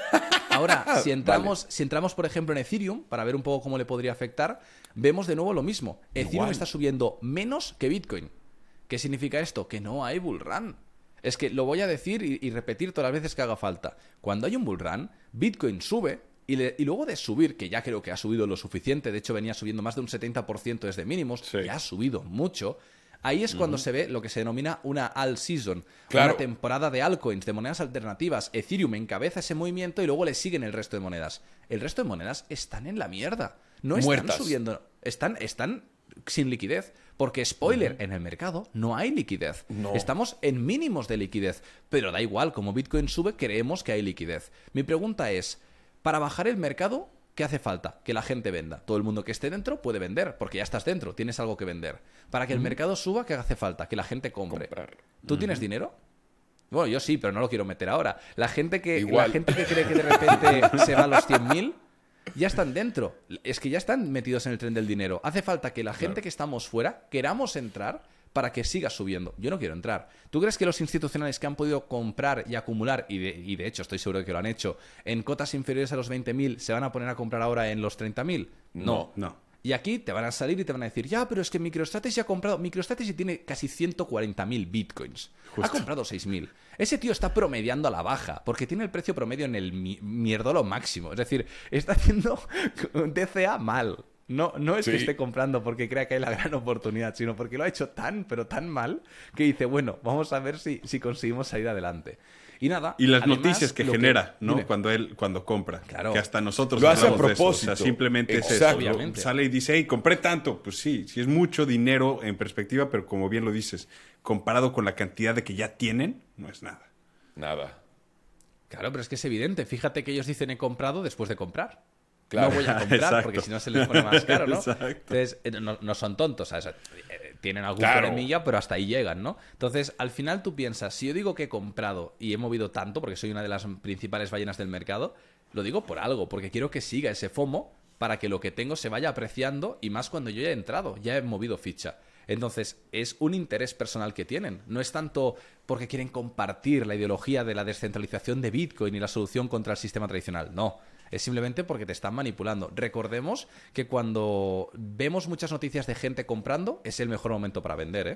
Ahora, si entramos, vale. si entramos, por ejemplo, en Ethereum, para ver un poco cómo le podría afectar, vemos de nuevo lo mismo. Ethereum Igual. está subiendo menos que Bitcoin. ¿Qué significa esto? Que no hay bull run. Es que lo voy a decir y, y repetir todas las veces que haga falta. Cuando hay un bull run, Bitcoin sube y, le, y luego de subir, que ya creo que ha subido lo suficiente, de hecho venía subiendo más de un setenta por ciento desde mínimos, sí. ya ha subido mucho, ahí es cuando uh-huh. se ve lo que se denomina una alt season, claro. una temporada de altcoins, de monedas alternativas. Ethereum encabeza ese movimiento y luego le siguen el resto de monedas. El resto de monedas están en la mierda. No están Muertas. subiendo, están... están sin liquidez, porque spoiler, uh-huh. en el mercado no hay liquidez. No. Estamos en mínimos de liquidez, pero da igual, como Bitcoin sube, creemos que hay liquidez. Mi pregunta es, para bajar el mercado, ¿qué hace falta? Que la gente venda. Todo el mundo que esté dentro puede vender, porque ya estás dentro, tienes algo que vender. Para que uh-huh. el mercado suba, ¿qué hace falta? Que la gente compre. Comprar. ¿Tú uh-huh. tienes dinero? Bueno, yo sí, pero no lo quiero meter ahora. La gente que, la gente que cree que de repente se va a los cien mil... ya están dentro. Es que ya están metidos en el tren del dinero. Hace falta que la gente claro. que estamos fuera queramos entrar para que siga subiendo. Yo no quiero entrar. ¿Tú crees que los institucionales que han podido comprar y acumular, y de, y de hecho estoy seguro de que lo han hecho, en cotas inferiores a los veinte mil, se van a poner a comprar ahora en los treinta mil? No. No. Y aquí te van a salir y te van a decir, ya, pero es que MicroStrategy ha comprado... MicroStrategy tiene casi ciento cuarenta mil bitcoins. Justo. Ha comprado seis mil. Ese tío está promediando a la baja, porque tiene el precio promedio en el mi- mierdolo máximo. Es decir, está haciendo D C A mal. No, no es sí. que esté comprando porque crea que hay la gran oportunidad, sino porque lo ha hecho tan, pero tan mal, que dice, bueno, vamos a ver si, si conseguimos salir adelante. Y nada. Y las además, noticias que genera, que... ¿no? Dime. Cuando él cuando compra. Claro. Que hasta nosotros lo hace a propósito. De eso. O sea, simplemente Exacto. es eso. Sale y dice, hey, compré tanto. Pues sí, sí es mucho dinero en perspectiva, pero como bien lo dices, comparado con la cantidad de que ya tienen, no es nada. Nada. Claro, pero es que es evidente. Fíjate que ellos dicen he comprado después de comprar. Claro. No voy a comprar Exacto. porque si no se les pone más caro, ¿no? Exacto. Entonces, no, no son tontos, ¿sabes? Tienen algún Claro. problemilla, pero hasta ahí llegan, ¿no? Entonces, al final tú piensas, si yo digo que he comprado y he movido tanto, porque soy una de las principales ballenas del mercado, lo digo por algo, porque quiero que siga ese FOMO para que lo que tengo se vaya apreciando y más cuando yo ya he entrado, ya he movido ficha. Entonces, es un interés personal que tienen. No es tanto porque quieren compartir la ideología de la descentralización de Bitcoin y la solución contra el sistema tradicional. No. Es simplemente porque te están manipulando. Recordemos que cuando vemos muchas noticias de gente comprando, es el mejor momento para vender, ¿eh?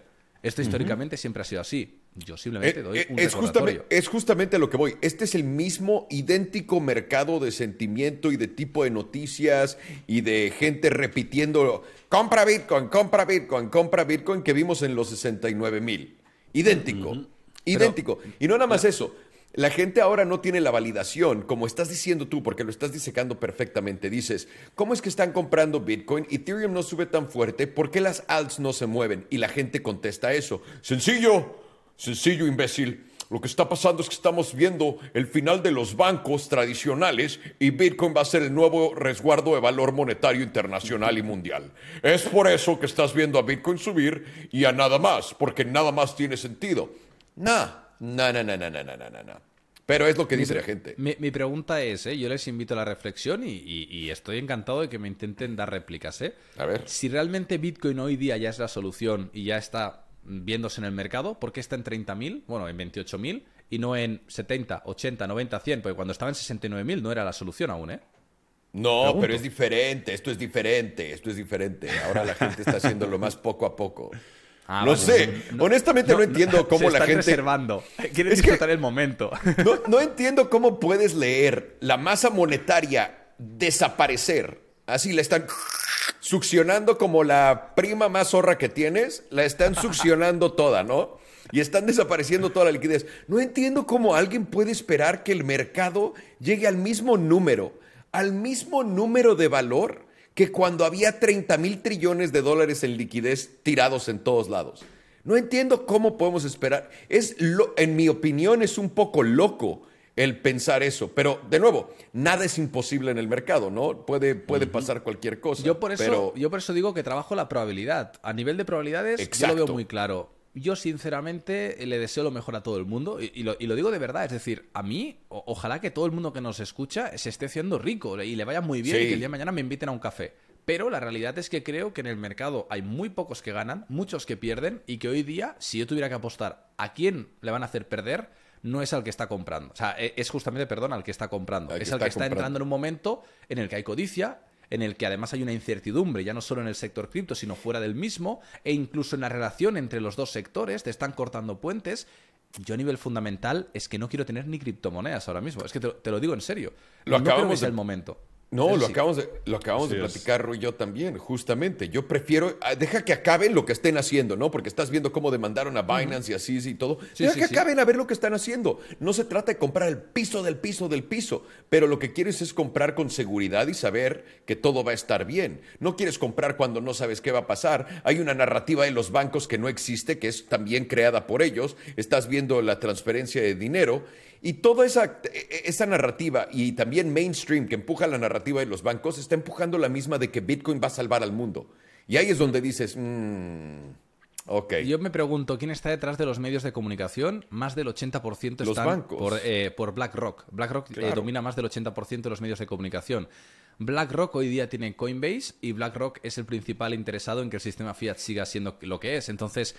Esto históricamente uh-huh. siempre ha sido así. Yo simplemente eh, doy eh, un es, recordatorio. justamente, es justamente a lo que voy. Este es el mismo idéntico mercado de sentimiento y de tipo de noticias y de gente repitiendo compra Bitcoin, compra Bitcoin, compra Bitcoin que vimos en los sesenta y nueve mil. Idéntico, uh-huh. idéntico. Pero, y no nada más la... eso. La gente ahora no tiene la validación, como estás diciendo tú, porque lo estás disecando perfectamente. Dices, ¿cómo es que están comprando Bitcoin? Ethereum no sube tan fuerte, ¿por qué las alts no se mueven? Y la gente contesta eso. Sencillo, sencillo, imbécil. Lo que está pasando es que estamos viendo el final de los bancos tradicionales y Bitcoin va a ser el nuevo resguardo de valor monetario internacional y mundial. Es por eso que estás viendo a Bitcoin subir y a nada más, porque nada más tiene sentido. Nah. No, no, no, no, no, no, no, no. Pero es lo que mi dice pre- la gente. Mi, mi pregunta es, ¿eh? yo les invito a la reflexión y, y, y estoy encantado de que me intenten dar réplicas. ¿eh? A ver. Si realmente Bitcoin hoy día ya es la solución y ya está viéndose en el mercado, ¿por qué está en treinta mil? Bueno, en veintiocho mil y no en setenta, ochenta, noventa, cien? Porque cuando estaba en sesenta y nueve mil no era la solución aún, ¿eh? No, Pregunto. Pero es diferente. Esto es diferente. Esto es diferente. Ahora la gente está haciéndolo más poco a poco. Ah, no vale, sé, no, honestamente no, no entiendo no, cómo se la gente... reservando, quieren es disfrutar que... el momento. No, no entiendo cómo puedes leer la masa monetaria desaparecer. Así la están succionando como la prima más zorra que tienes, la están succionando toda, ¿no? Y están desapareciendo toda la liquidez. No entiendo cómo alguien puede esperar que el mercado llegue al mismo número, al mismo número de valor que cuando había treinta mil trillones de dólares en liquidez tirados en todos lados. No entiendo cómo podemos esperar. Es lo, en mi opinión, es un poco loco el pensar eso. Pero, de nuevo, nada es imposible en el mercado, ¿no? Puede, puede uh-huh. pasar cualquier cosa. Yo por, eso, pero... yo por eso digo que trabajo la probabilidad. A nivel de probabilidades, Exacto. yo lo veo muy claro. Yo, sinceramente, le deseo lo mejor a todo el mundo y, y, lo, y lo digo de verdad. Es decir, a mí, o, ojalá que todo el mundo que nos escucha se esté haciendo rico y le vaya muy bien sí. y que el día de mañana me inviten a un café. Pero la realidad es que creo que en el mercado hay muy pocos que ganan, muchos que pierden y que hoy día, si yo tuviera que apostar a quién le van a hacer perder, no es al que está comprando. O sea, es justamente, perdón, al que está comprando. Al es que al que está está comprando. entrando en un momento en el que hay codicia, en el que además hay una incertidumbre, ya no solo en el sector cripto, sino fuera del mismo, e incluso en la relación entre los dos sectores, te están cortando puentes. Yo a nivel fundamental es que no quiero tener ni criptomonedas ahora mismo. Es que te, te lo digo en serio. Lo no creo que acabamos sea de... el momento. No, Eso lo sí. acabamos de, lo acabamos Así de es. platicar Rui y yo también, justamente. Yo prefiero, ah, deja que acaben lo que estén haciendo, ¿no? Porque estás viendo cómo demandaron a Binance uh-huh. y así y todo. Sí, deja sí, que sí. acaben a ver lo que están haciendo. No se trata de comprar el piso del piso del piso, pero lo que quieres es comprar con seguridad y saber que todo va a estar bien. No quieres comprar cuando no sabes qué va a pasar. Hay una narrativa de los bancos que no existe, que es también creada por ellos. Estás viendo la transferencia de dinero. Y toda esa, esa narrativa y también mainstream que empuja la narrativa de los bancos está empujando la misma de que Bitcoin va a salvar al mundo. Y ahí es donde dices, mmm, ok. Yo me pregunto, ¿quién está detrás de los medios de comunicación? Más del ochenta por ciento Los están bancos. por, eh, por BlackRock. BlackRock Claro. eh, domina más del ochenta por ciento de los medios de comunicación. BlackRock hoy día tiene Coinbase y BlackRock es el principal interesado en que el sistema fiat siga siendo lo que es. Entonces,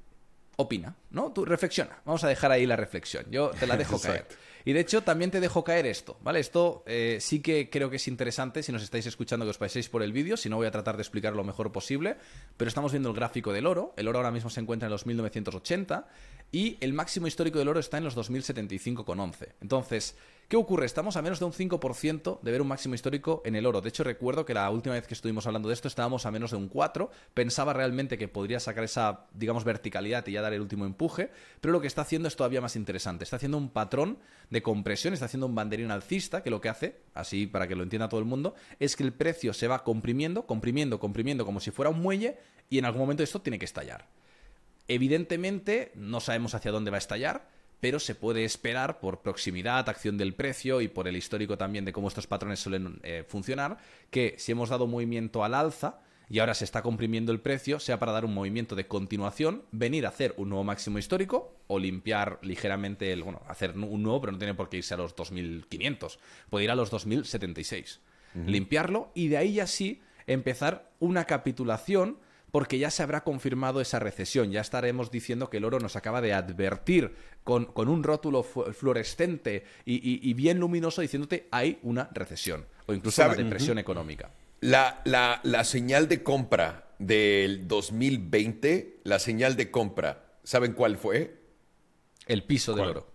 opina, ¿no? Tú reflexiona. Vamos a dejar ahí la reflexión. Yo te la dejo caer. Y de hecho, también te dejo caer esto, ¿vale? Esto eh, sí que creo que es interesante si nos estáis escuchando que os paséis por el vídeo, si no voy a tratar de explicar lo mejor posible, pero estamos viendo el gráfico del oro. El oro ahora mismo se encuentra en los mil novecientos ochenta y el máximo histórico del oro está en los dos mil setenta y cinco coma once. Entonces, ¿qué ocurre? Estamos a menos de un cinco por ciento de ver un máximo histórico en el oro. De hecho, recuerdo que la última vez que estuvimos hablando de esto estábamos a menos de un cuatro. Pensaba realmente que podría sacar esa, digamos, verticalidad y ya dar el último empuje, pero lo que está haciendo es todavía más interesante. Está haciendo un patrón de compresión, está haciendo un banderín alcista que lo que hace, así para que lo entienda todo el mundo, es que el precio se va comprimiendo, comprimiendo, comprimiendo como si fuera un muelle y en algún momento esto tiene que estallar. Evidentemente, no sabemos hacia dónde va a estallar, pero se puede esperar por proximidad, acción del precio y por el histórico también de cómo estos patrones suelen eh, funcionar, que si hemos dado movimiento al alza y ahora se está comprimiendo el precio, sea para dar un movimiento de continuación, venir a hacer un nuevo máximo histórico o limpiar ligeramente, el, bueno, hacer un nuevo, pero no tiene por qué irse a los dos mil quinientos, puede ir a los dos mil setenta y seis. Uh-huh. Limpiarlo y de ahí ya sí empezar una capitulación, porque ya se habrá confirmado esa recesión. Ya estaremos diciendo que el oro nos acaba de advertir con, con un rótulo fluorescente y, y, y bien luminoso diciéndote hay una recesión o incluso una depresión uh-huh. económica. La, la, la señal de compra del dos mil veinte, la señal de compra, ¿saben cuál fue? El piso del ¿Cuál? oro.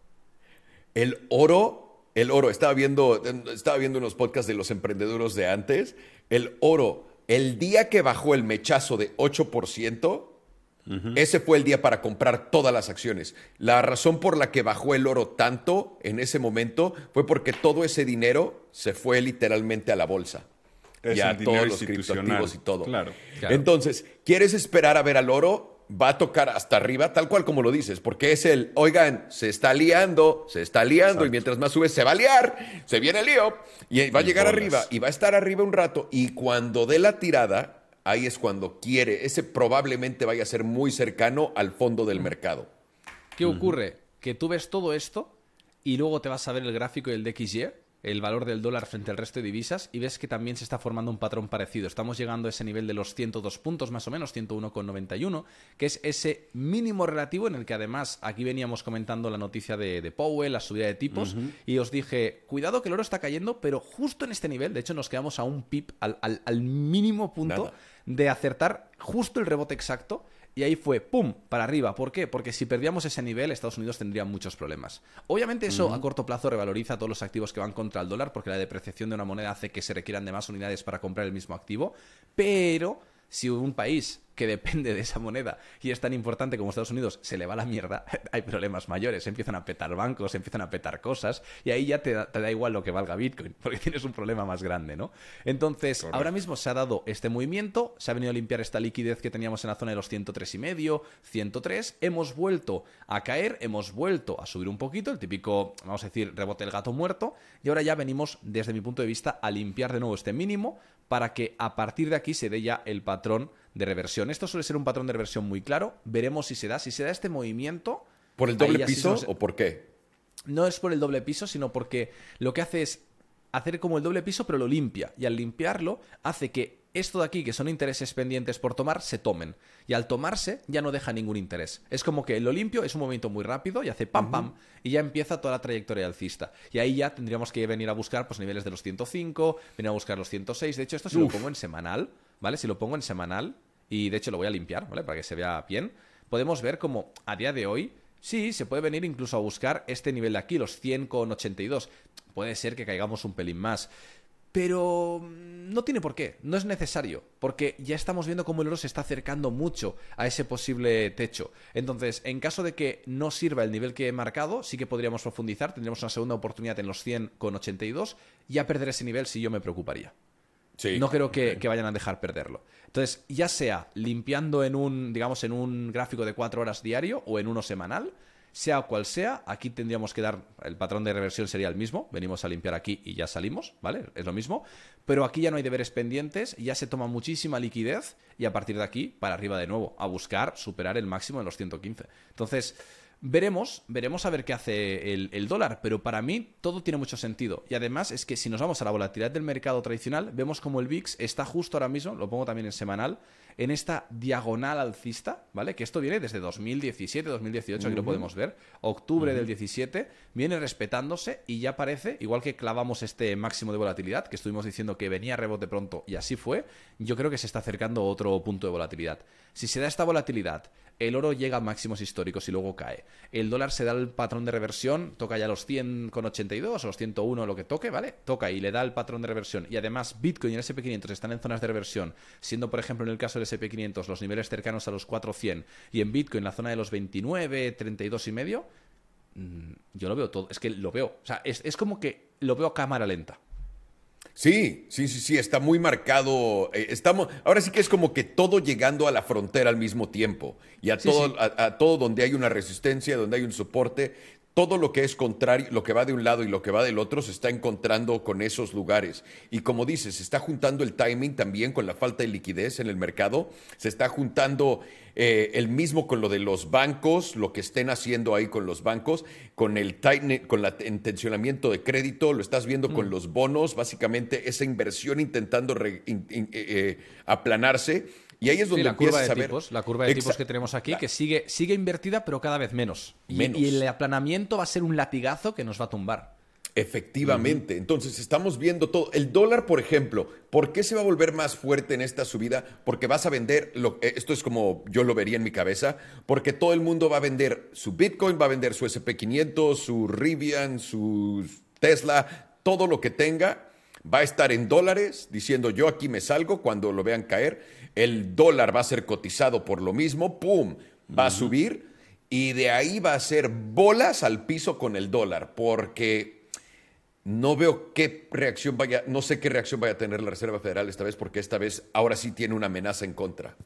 El oro, el oro, estaba viendo, estaba viendo unos podcasts de los emprendedores de antes. El oro, el día que bajó el mechazo de ocho por ciento, uh-huh. ese fue el día para comprar todas las acciones. La razón por la que bajó el oro tanto en ese momento fue porque todo ese dinero se fue literalmente a la bolsa. Es y a el dinero todos los institucional. criptoactivos y todo. Claro. Claro. Entonces, ¿quieres esperar a ver al oro? Va a tocar hasta arriba, tal cual como lo dices, porque es el, oigan, se está liando, se está liando, Exacto. y mientras más sube se va a liar, se viene el lío, y va a Y llegar bolas. arriba, y va a estar arriba un rato, y cuando dé la tirada, ahí es cuando quiere, ese probablemente vaya a ser muy cercano al fondo del mercado. ¿Qué ocurre? Que tú ves todo esto y luego te vas a ver el gráfico del D X Y, el valor del dólar frente al resto de divisas, y ves que también se está formando un patrón parecido. Estamos llegando a ese nivel de los ciento dos puntos más o menos, ciento uno coma noventa y uno, que es ese mínimo relativo en el que además aquí veníamos comentando la noticia de, de Powell, la subida de tipos, uh-huh. y os dije, cuidado que el oro está cayendo, pero justo en este nivel, de hecho nos quedamos a un pip, al, al, al mínimo punto Nada. de acertar justo el rebote exacto. Y ahí fue, ¡pum!, para arriba. ¿Por qué? Porque si perdíamos ese nivel, Estados Unidos tendría muchos problemas. Obviamente eso uh-huh. a corto plazo revaloriza todos los activos que van contra el dólar, porque la depreciación de una moneda hace que se requieran de más unidades para comprar el mismo activo. Pero si un país que depende de esa moneda y es tan importante como Estados Unidos se le va a la mierda, hay problemas mayores. Empiezan a petar bancos, empiezan a petar cosas, y ahí ya te da, te da igual lo que valga Bitcoin, porque tienes un problema más grande, ¿no? Entonces, correcto. Ahora mismo se ha dado este movimiento, se ha venido a limpiar esta liquidez que teníamos en la zona de los ciento tres y medio, ciento tres, hemos vuelto a caer, hemos vuelto a subir un poquito, el típico, vamos a decir, rebote del gato muerto, y ahora ya venimos, desde mi punto de vista, a limpiar de nuevo este mínimo para que a partir de aquí se dé ya el patrón de reversión. Esto suele ser un patrón de reversión muy claro. Veremos si se da. Si se da este movimiento... ¿Por el doble piso sí nos... o por qué? No es por el doble piso, sino porque lo que hace es hacer como el doble piso, pero lo limpia. Y al limpiarlo, hace que esto de aquí, que son intereses pendientes por tomar, se tomen. Y al tomarse, ya no deja ningún interés. Es como que lo limpio es un movimiento muy rápido y hace pam, uh-huh. pam, y ya empieza toda la trayectoria alcista. Y ahí ya tendríamos que venir a buscar pues, niveles de los ciento cinco, venir a buscar los ciento seis. De hecho, esto si Uf. lo pongo en semanal, ¿vale? Si lo pongo en semanal, y de hecho lo voy a limpiar, ¿vale? Para que se vea bien, podemos ver como a día de hoy, sí, se puede venir incluso a buscar este nivel de aquí, los cien coma ochenta y dos. Puede ser que caigamos un pelín más. Pero no tiene por qué, no es necesario, porque ya estamos viendo cómo el oro se está acercando mucho a ese posible techo. Entonces, en caso de que no sirva el nivel que he marcado, sí que podríamos profundizar, tendríamos una segunda oportunidad en los cien coma ochenta y dos, y a perder ese nivel sí yo me preocuparía. Sí, no creo que, okay. que vayan a dejar perderlo. Entonces, ya sea limpiando en un, digamos, en un gráfico de cuatro horas diario o en uno semanal, sea cual sea, aquí tendríamos que dar, el patrón de reversión sería el mismo, venimos a limpiar aquí y ya salimos, ¿vale? Es lo mismo, pero aquí ya no hay deberes pendientes, ya se toma muchísima liquidez y a partir de aquí, para arriba de nuevo, a buscar superar el máximo de los ciento quince. Entonces, veremos, veremos a ver qué hace el, el dólar, pero para mí todo tiene mucho sentido. Y además es que si nos vamos a la volatilidad del mercado tradicional, vemos como el V I X está justo ahora mismo, lo pongo también en semanal, en esta diagonal alcista, ¿vale? Que esto viene desde dos mil diecisiete, dos mil dieciocho, uh-huh. aquí lo podemos ver, octubre uh-huh. del diecisiete, viene respetándose y ya parece, igual que clavamos este máximo de volatilidad, que estuvimos diciendo que venía a rebote pronto y así fue, yo creo que se está acercando a otro punto de volatilidad. Si se da esta volatilidad, el oro llega a máximos históricos y luego cae. El dólar se da el patrón de reversión, toca ya los cien coma ochenta y dos o los ciento uno, lo que toque, ¿vale? Toca y le da el patrón de reversión. Y además Bitcoin y el ese and pe quinientos están en zonas de reversión, siendo por ejemplo en el caso del ese and pe quinientos los niveles cercanos a los cuatrocientos y en Bitcoin la zona de los veintinueve, treinta y dos y medio, yo lo veo todo. Es que lo veo. O sea, es, es como que lo veo a cámara lenta. Sí, sí, sí, sí, está muy marcado. Eh, estamos, ahora sí que es como que todo llegando a la frontera al mismo tiempo y a, sí, todo, sí. A, a todo donde hay una resistencia, donde hay un soporte, todo lo que es contrario, lo que va de un lado y lo que va del otro se está encontrando con esos lugares. Y como dices, se está juntando el timing también con la falta de liquidez en el mercado, se está juntando eh, el mismo con lo de los bancos, lo que estén haciendo ahí con los bancos, con el tighten, con el intencionamiento de crédito, lo estás viendo mm. con los bonos, básicamente esa inversión intentando re, in, in, eh, eh, aplanarse. Y ahí es donde sí, la curva de a ver... tipos, la curva de Exa... tipos que tenemos aquí, la... que sigue, sigue invertida, pero cada vez menos. menos. Y, y el aplanamiento va a ser un latigazo que nos va a tumbar. Efectivamente. Uh-huh. Entonces, estamos viendo todo. El dólar, por ejemplo, ¿por qué se va a volver más fuerte en esta subida? Porque vas a vender, lo, esto es como yo lo vería en mi cabeza, porque todo el mundo va a vender su Bitcoin, va a vender su ese and pe quinientos, su Rivian, su Tesla, todo lo que tenga va a estar en dólares, diciendo yo aquí me salgo cuando lo vean caer. El dólar va a ser cotizado por lo mismo, ¡pum!, va uh-huh. a subir y de ahí va a ser bolas al piso con el dólar, porque no veo qué reacción vaya, no sé qué reacción vaya a tener la Reserva Federal esta vez, porque esta vez ahora sí tiene una amenaza en contra.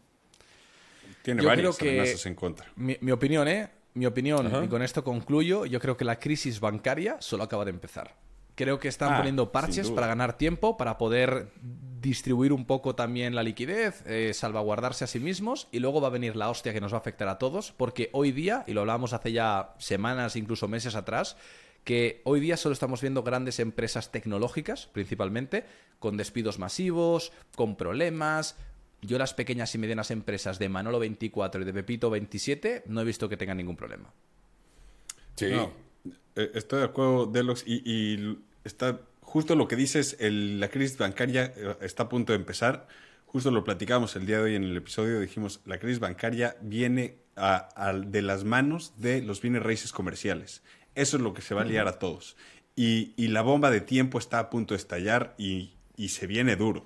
Tiene yo varias creo que amenazas en contra. Mi, mi opinión, ¿eh? Mi opinión, uh-huh. y con esto concluyo, yo creo que la crisis bancaria solo acaba de empezar. Creo que están ah, poniendo parches para ganar tiempo, para poder distribuir un poco también la liquidez, eh, salvaguardarse a sí mismos, y luego va a venir la hostia que nos va a afectar a todos, porque hoy día, y lo hablábamos hace ya semanas, incluso meses atrás, que hoy día solo estamos viendo grandes empresas tecnológicas, principalmente, con despidos masivos, con problemas. Yo las pequeñas y medianas empresas de Manolo veinticuatro y de Pepito veintisiete no he visto que tengan ningún problema. Sí. No, estoy de acuerdo, Deluxe, y, y está justo lo que dices, el, la crisis bancaria está a punto de empezar. Justo lo platicamos el día de hoy en el episodio, dijimos, la crisis bancaria viene a, a, de las manos de los bienes raíces comerciales. Eso es lo que se va a liar a todos. Y, y la bomba de tiempo está a punto de estallar y, y se viene duro.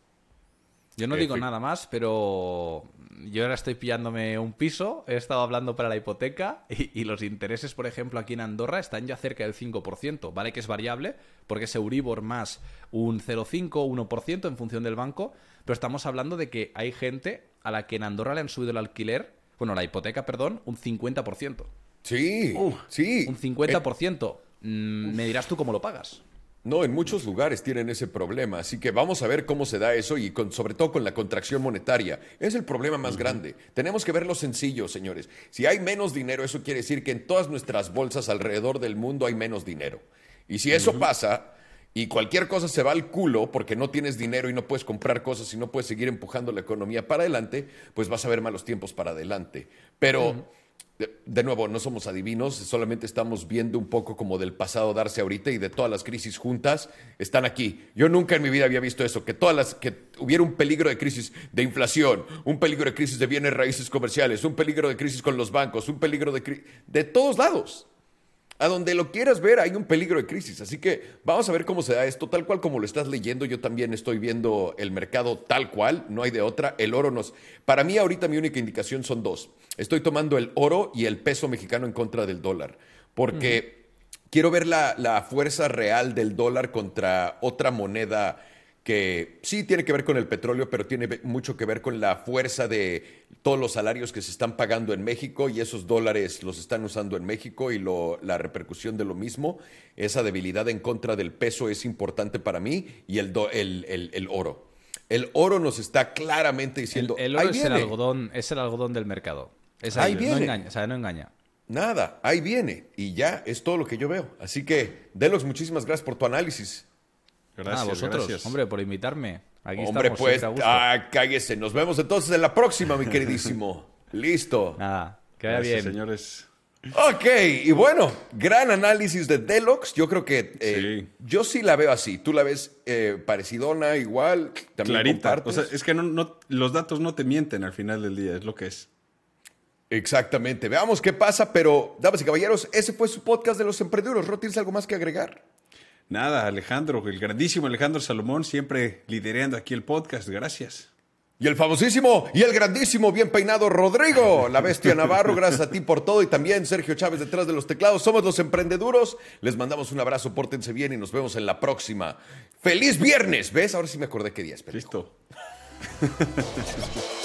Yo no digo nada más, pero yo ahora estoy pillándome un piso, he estado hablando para la hipoteca y, y los intereses, por ejemplo, aquí en Andorra están ya cerca del cinco por ciento. Vale que es variable, porque es Euribor más un cero coma cinco, uno por ciento en función del banco, pero estamos hablando de que hay gente a la que en Andorra le han subido el alquiler, bueno, la hipoteca, perdón, un cincuenta por ciento. Sí, uh, sí. Un cincuenta por ciento. Eh, Me dirás tú cómo lo pagas. No, en muchos lugares tienen ese problema, así que vamos a ver cómo se da eso y con, sobre todo con la contracción monetaria. Es el problema más uh-huh. grande. Tenemos que verlo sencillo, señores. Si hay menos dinero, eso quiere decir que en todas nuestras bolsas alrededor del mundo hay menos dinero. Y si eso uh-huh. pasa y cualquier cosa se va al culo porque no tienes dinero y no puedes comprar cosas y no puedes seguir empujando la economía para adelante, pues vas a ver malos tiempos para adelante. Pero... Uh-huh. De, de nuevo, no somos adivinos, solamente estamos viendo un poco como del pasado darse ahorita y de todas las crisis juntas están aquí. Yo nunca en mi vida había visto eso, que todas las que hubiera un peligro de crisis de inflación, un peligro de crisis de bienes raíces comerciales, un peligro de crisis con los bancos, un peligro de crisis de todos lados. A donde lo quieras ver hay un peligro de crisis, así que vamos a ver cómo se da esto, tal cual como lo estás leyendo. Yo también estoy viendo el mercado tal cual, no hay de otra. El oro nos... Para mí ahorita mi única indicación son dos. Estoy tomando el oro y el peso mexicano en contra del dólar, porque uh-huh. quiero ver la, la fuerza real del dólar contra otra moneda que sí tiene que ver con el petróleo, pero tiene mucho que ver con la fuerza de todos los salarios que se están pagando en México y esos dólares los están usando en México y lo, la repercusión de lo mismo. Esa debilidad en contra del peso es importante para mí y el, do, el, el, el oro. El oro nos está claramente diciendo... El, el oro es el, algodón, es el algodón del mercado. Es ahí, ahí viene. No engaña, o sea, no engaña. Nada, ahí viene. Y ya es todo lo que yo veo. Así que, Deluxe, muchísimas gracias por tu análisis. Gracias, ah, vosotros, gracias. Hombre, por invitarme. Aquí hombre, estamos, pues, ah, cállese. Nos vemos entonces en la próxima, mi queridísimo. Listo. Nada, que vaya gracias, bien. señores. Ok, y bueno, gran análisis de Deluxe. Yo creo que eh, sí. yo sí la veo así. Tú la ves eh, parecidona, igual. También clarita. compartes. O sea, es que no, no, los datos no te mienten al final del día, es lo que es. Exactamente. Veamos qué pasa, pero, damas y caballeros, ese fue su podcast de los emprendedores. ¿No tienes algo más que agregar? Nada, Alejandro, el grandísimo Alejandro Salomón, siempre liderando aquí el podcast. Gracias. Y el famosísimo y el grandísimo, bien peinado Rodrigo, la bestia Navarro. Gracias a ti por todo. Y también Sergio Chávez detrás de los teclados. Somos los emprendeduros. Les mandamos un abrazo, pórtense bien y nos vemos en la próxima. ¡Feliz viernes! ¿Ves? Ahora sí me acordé qué día es. Listo.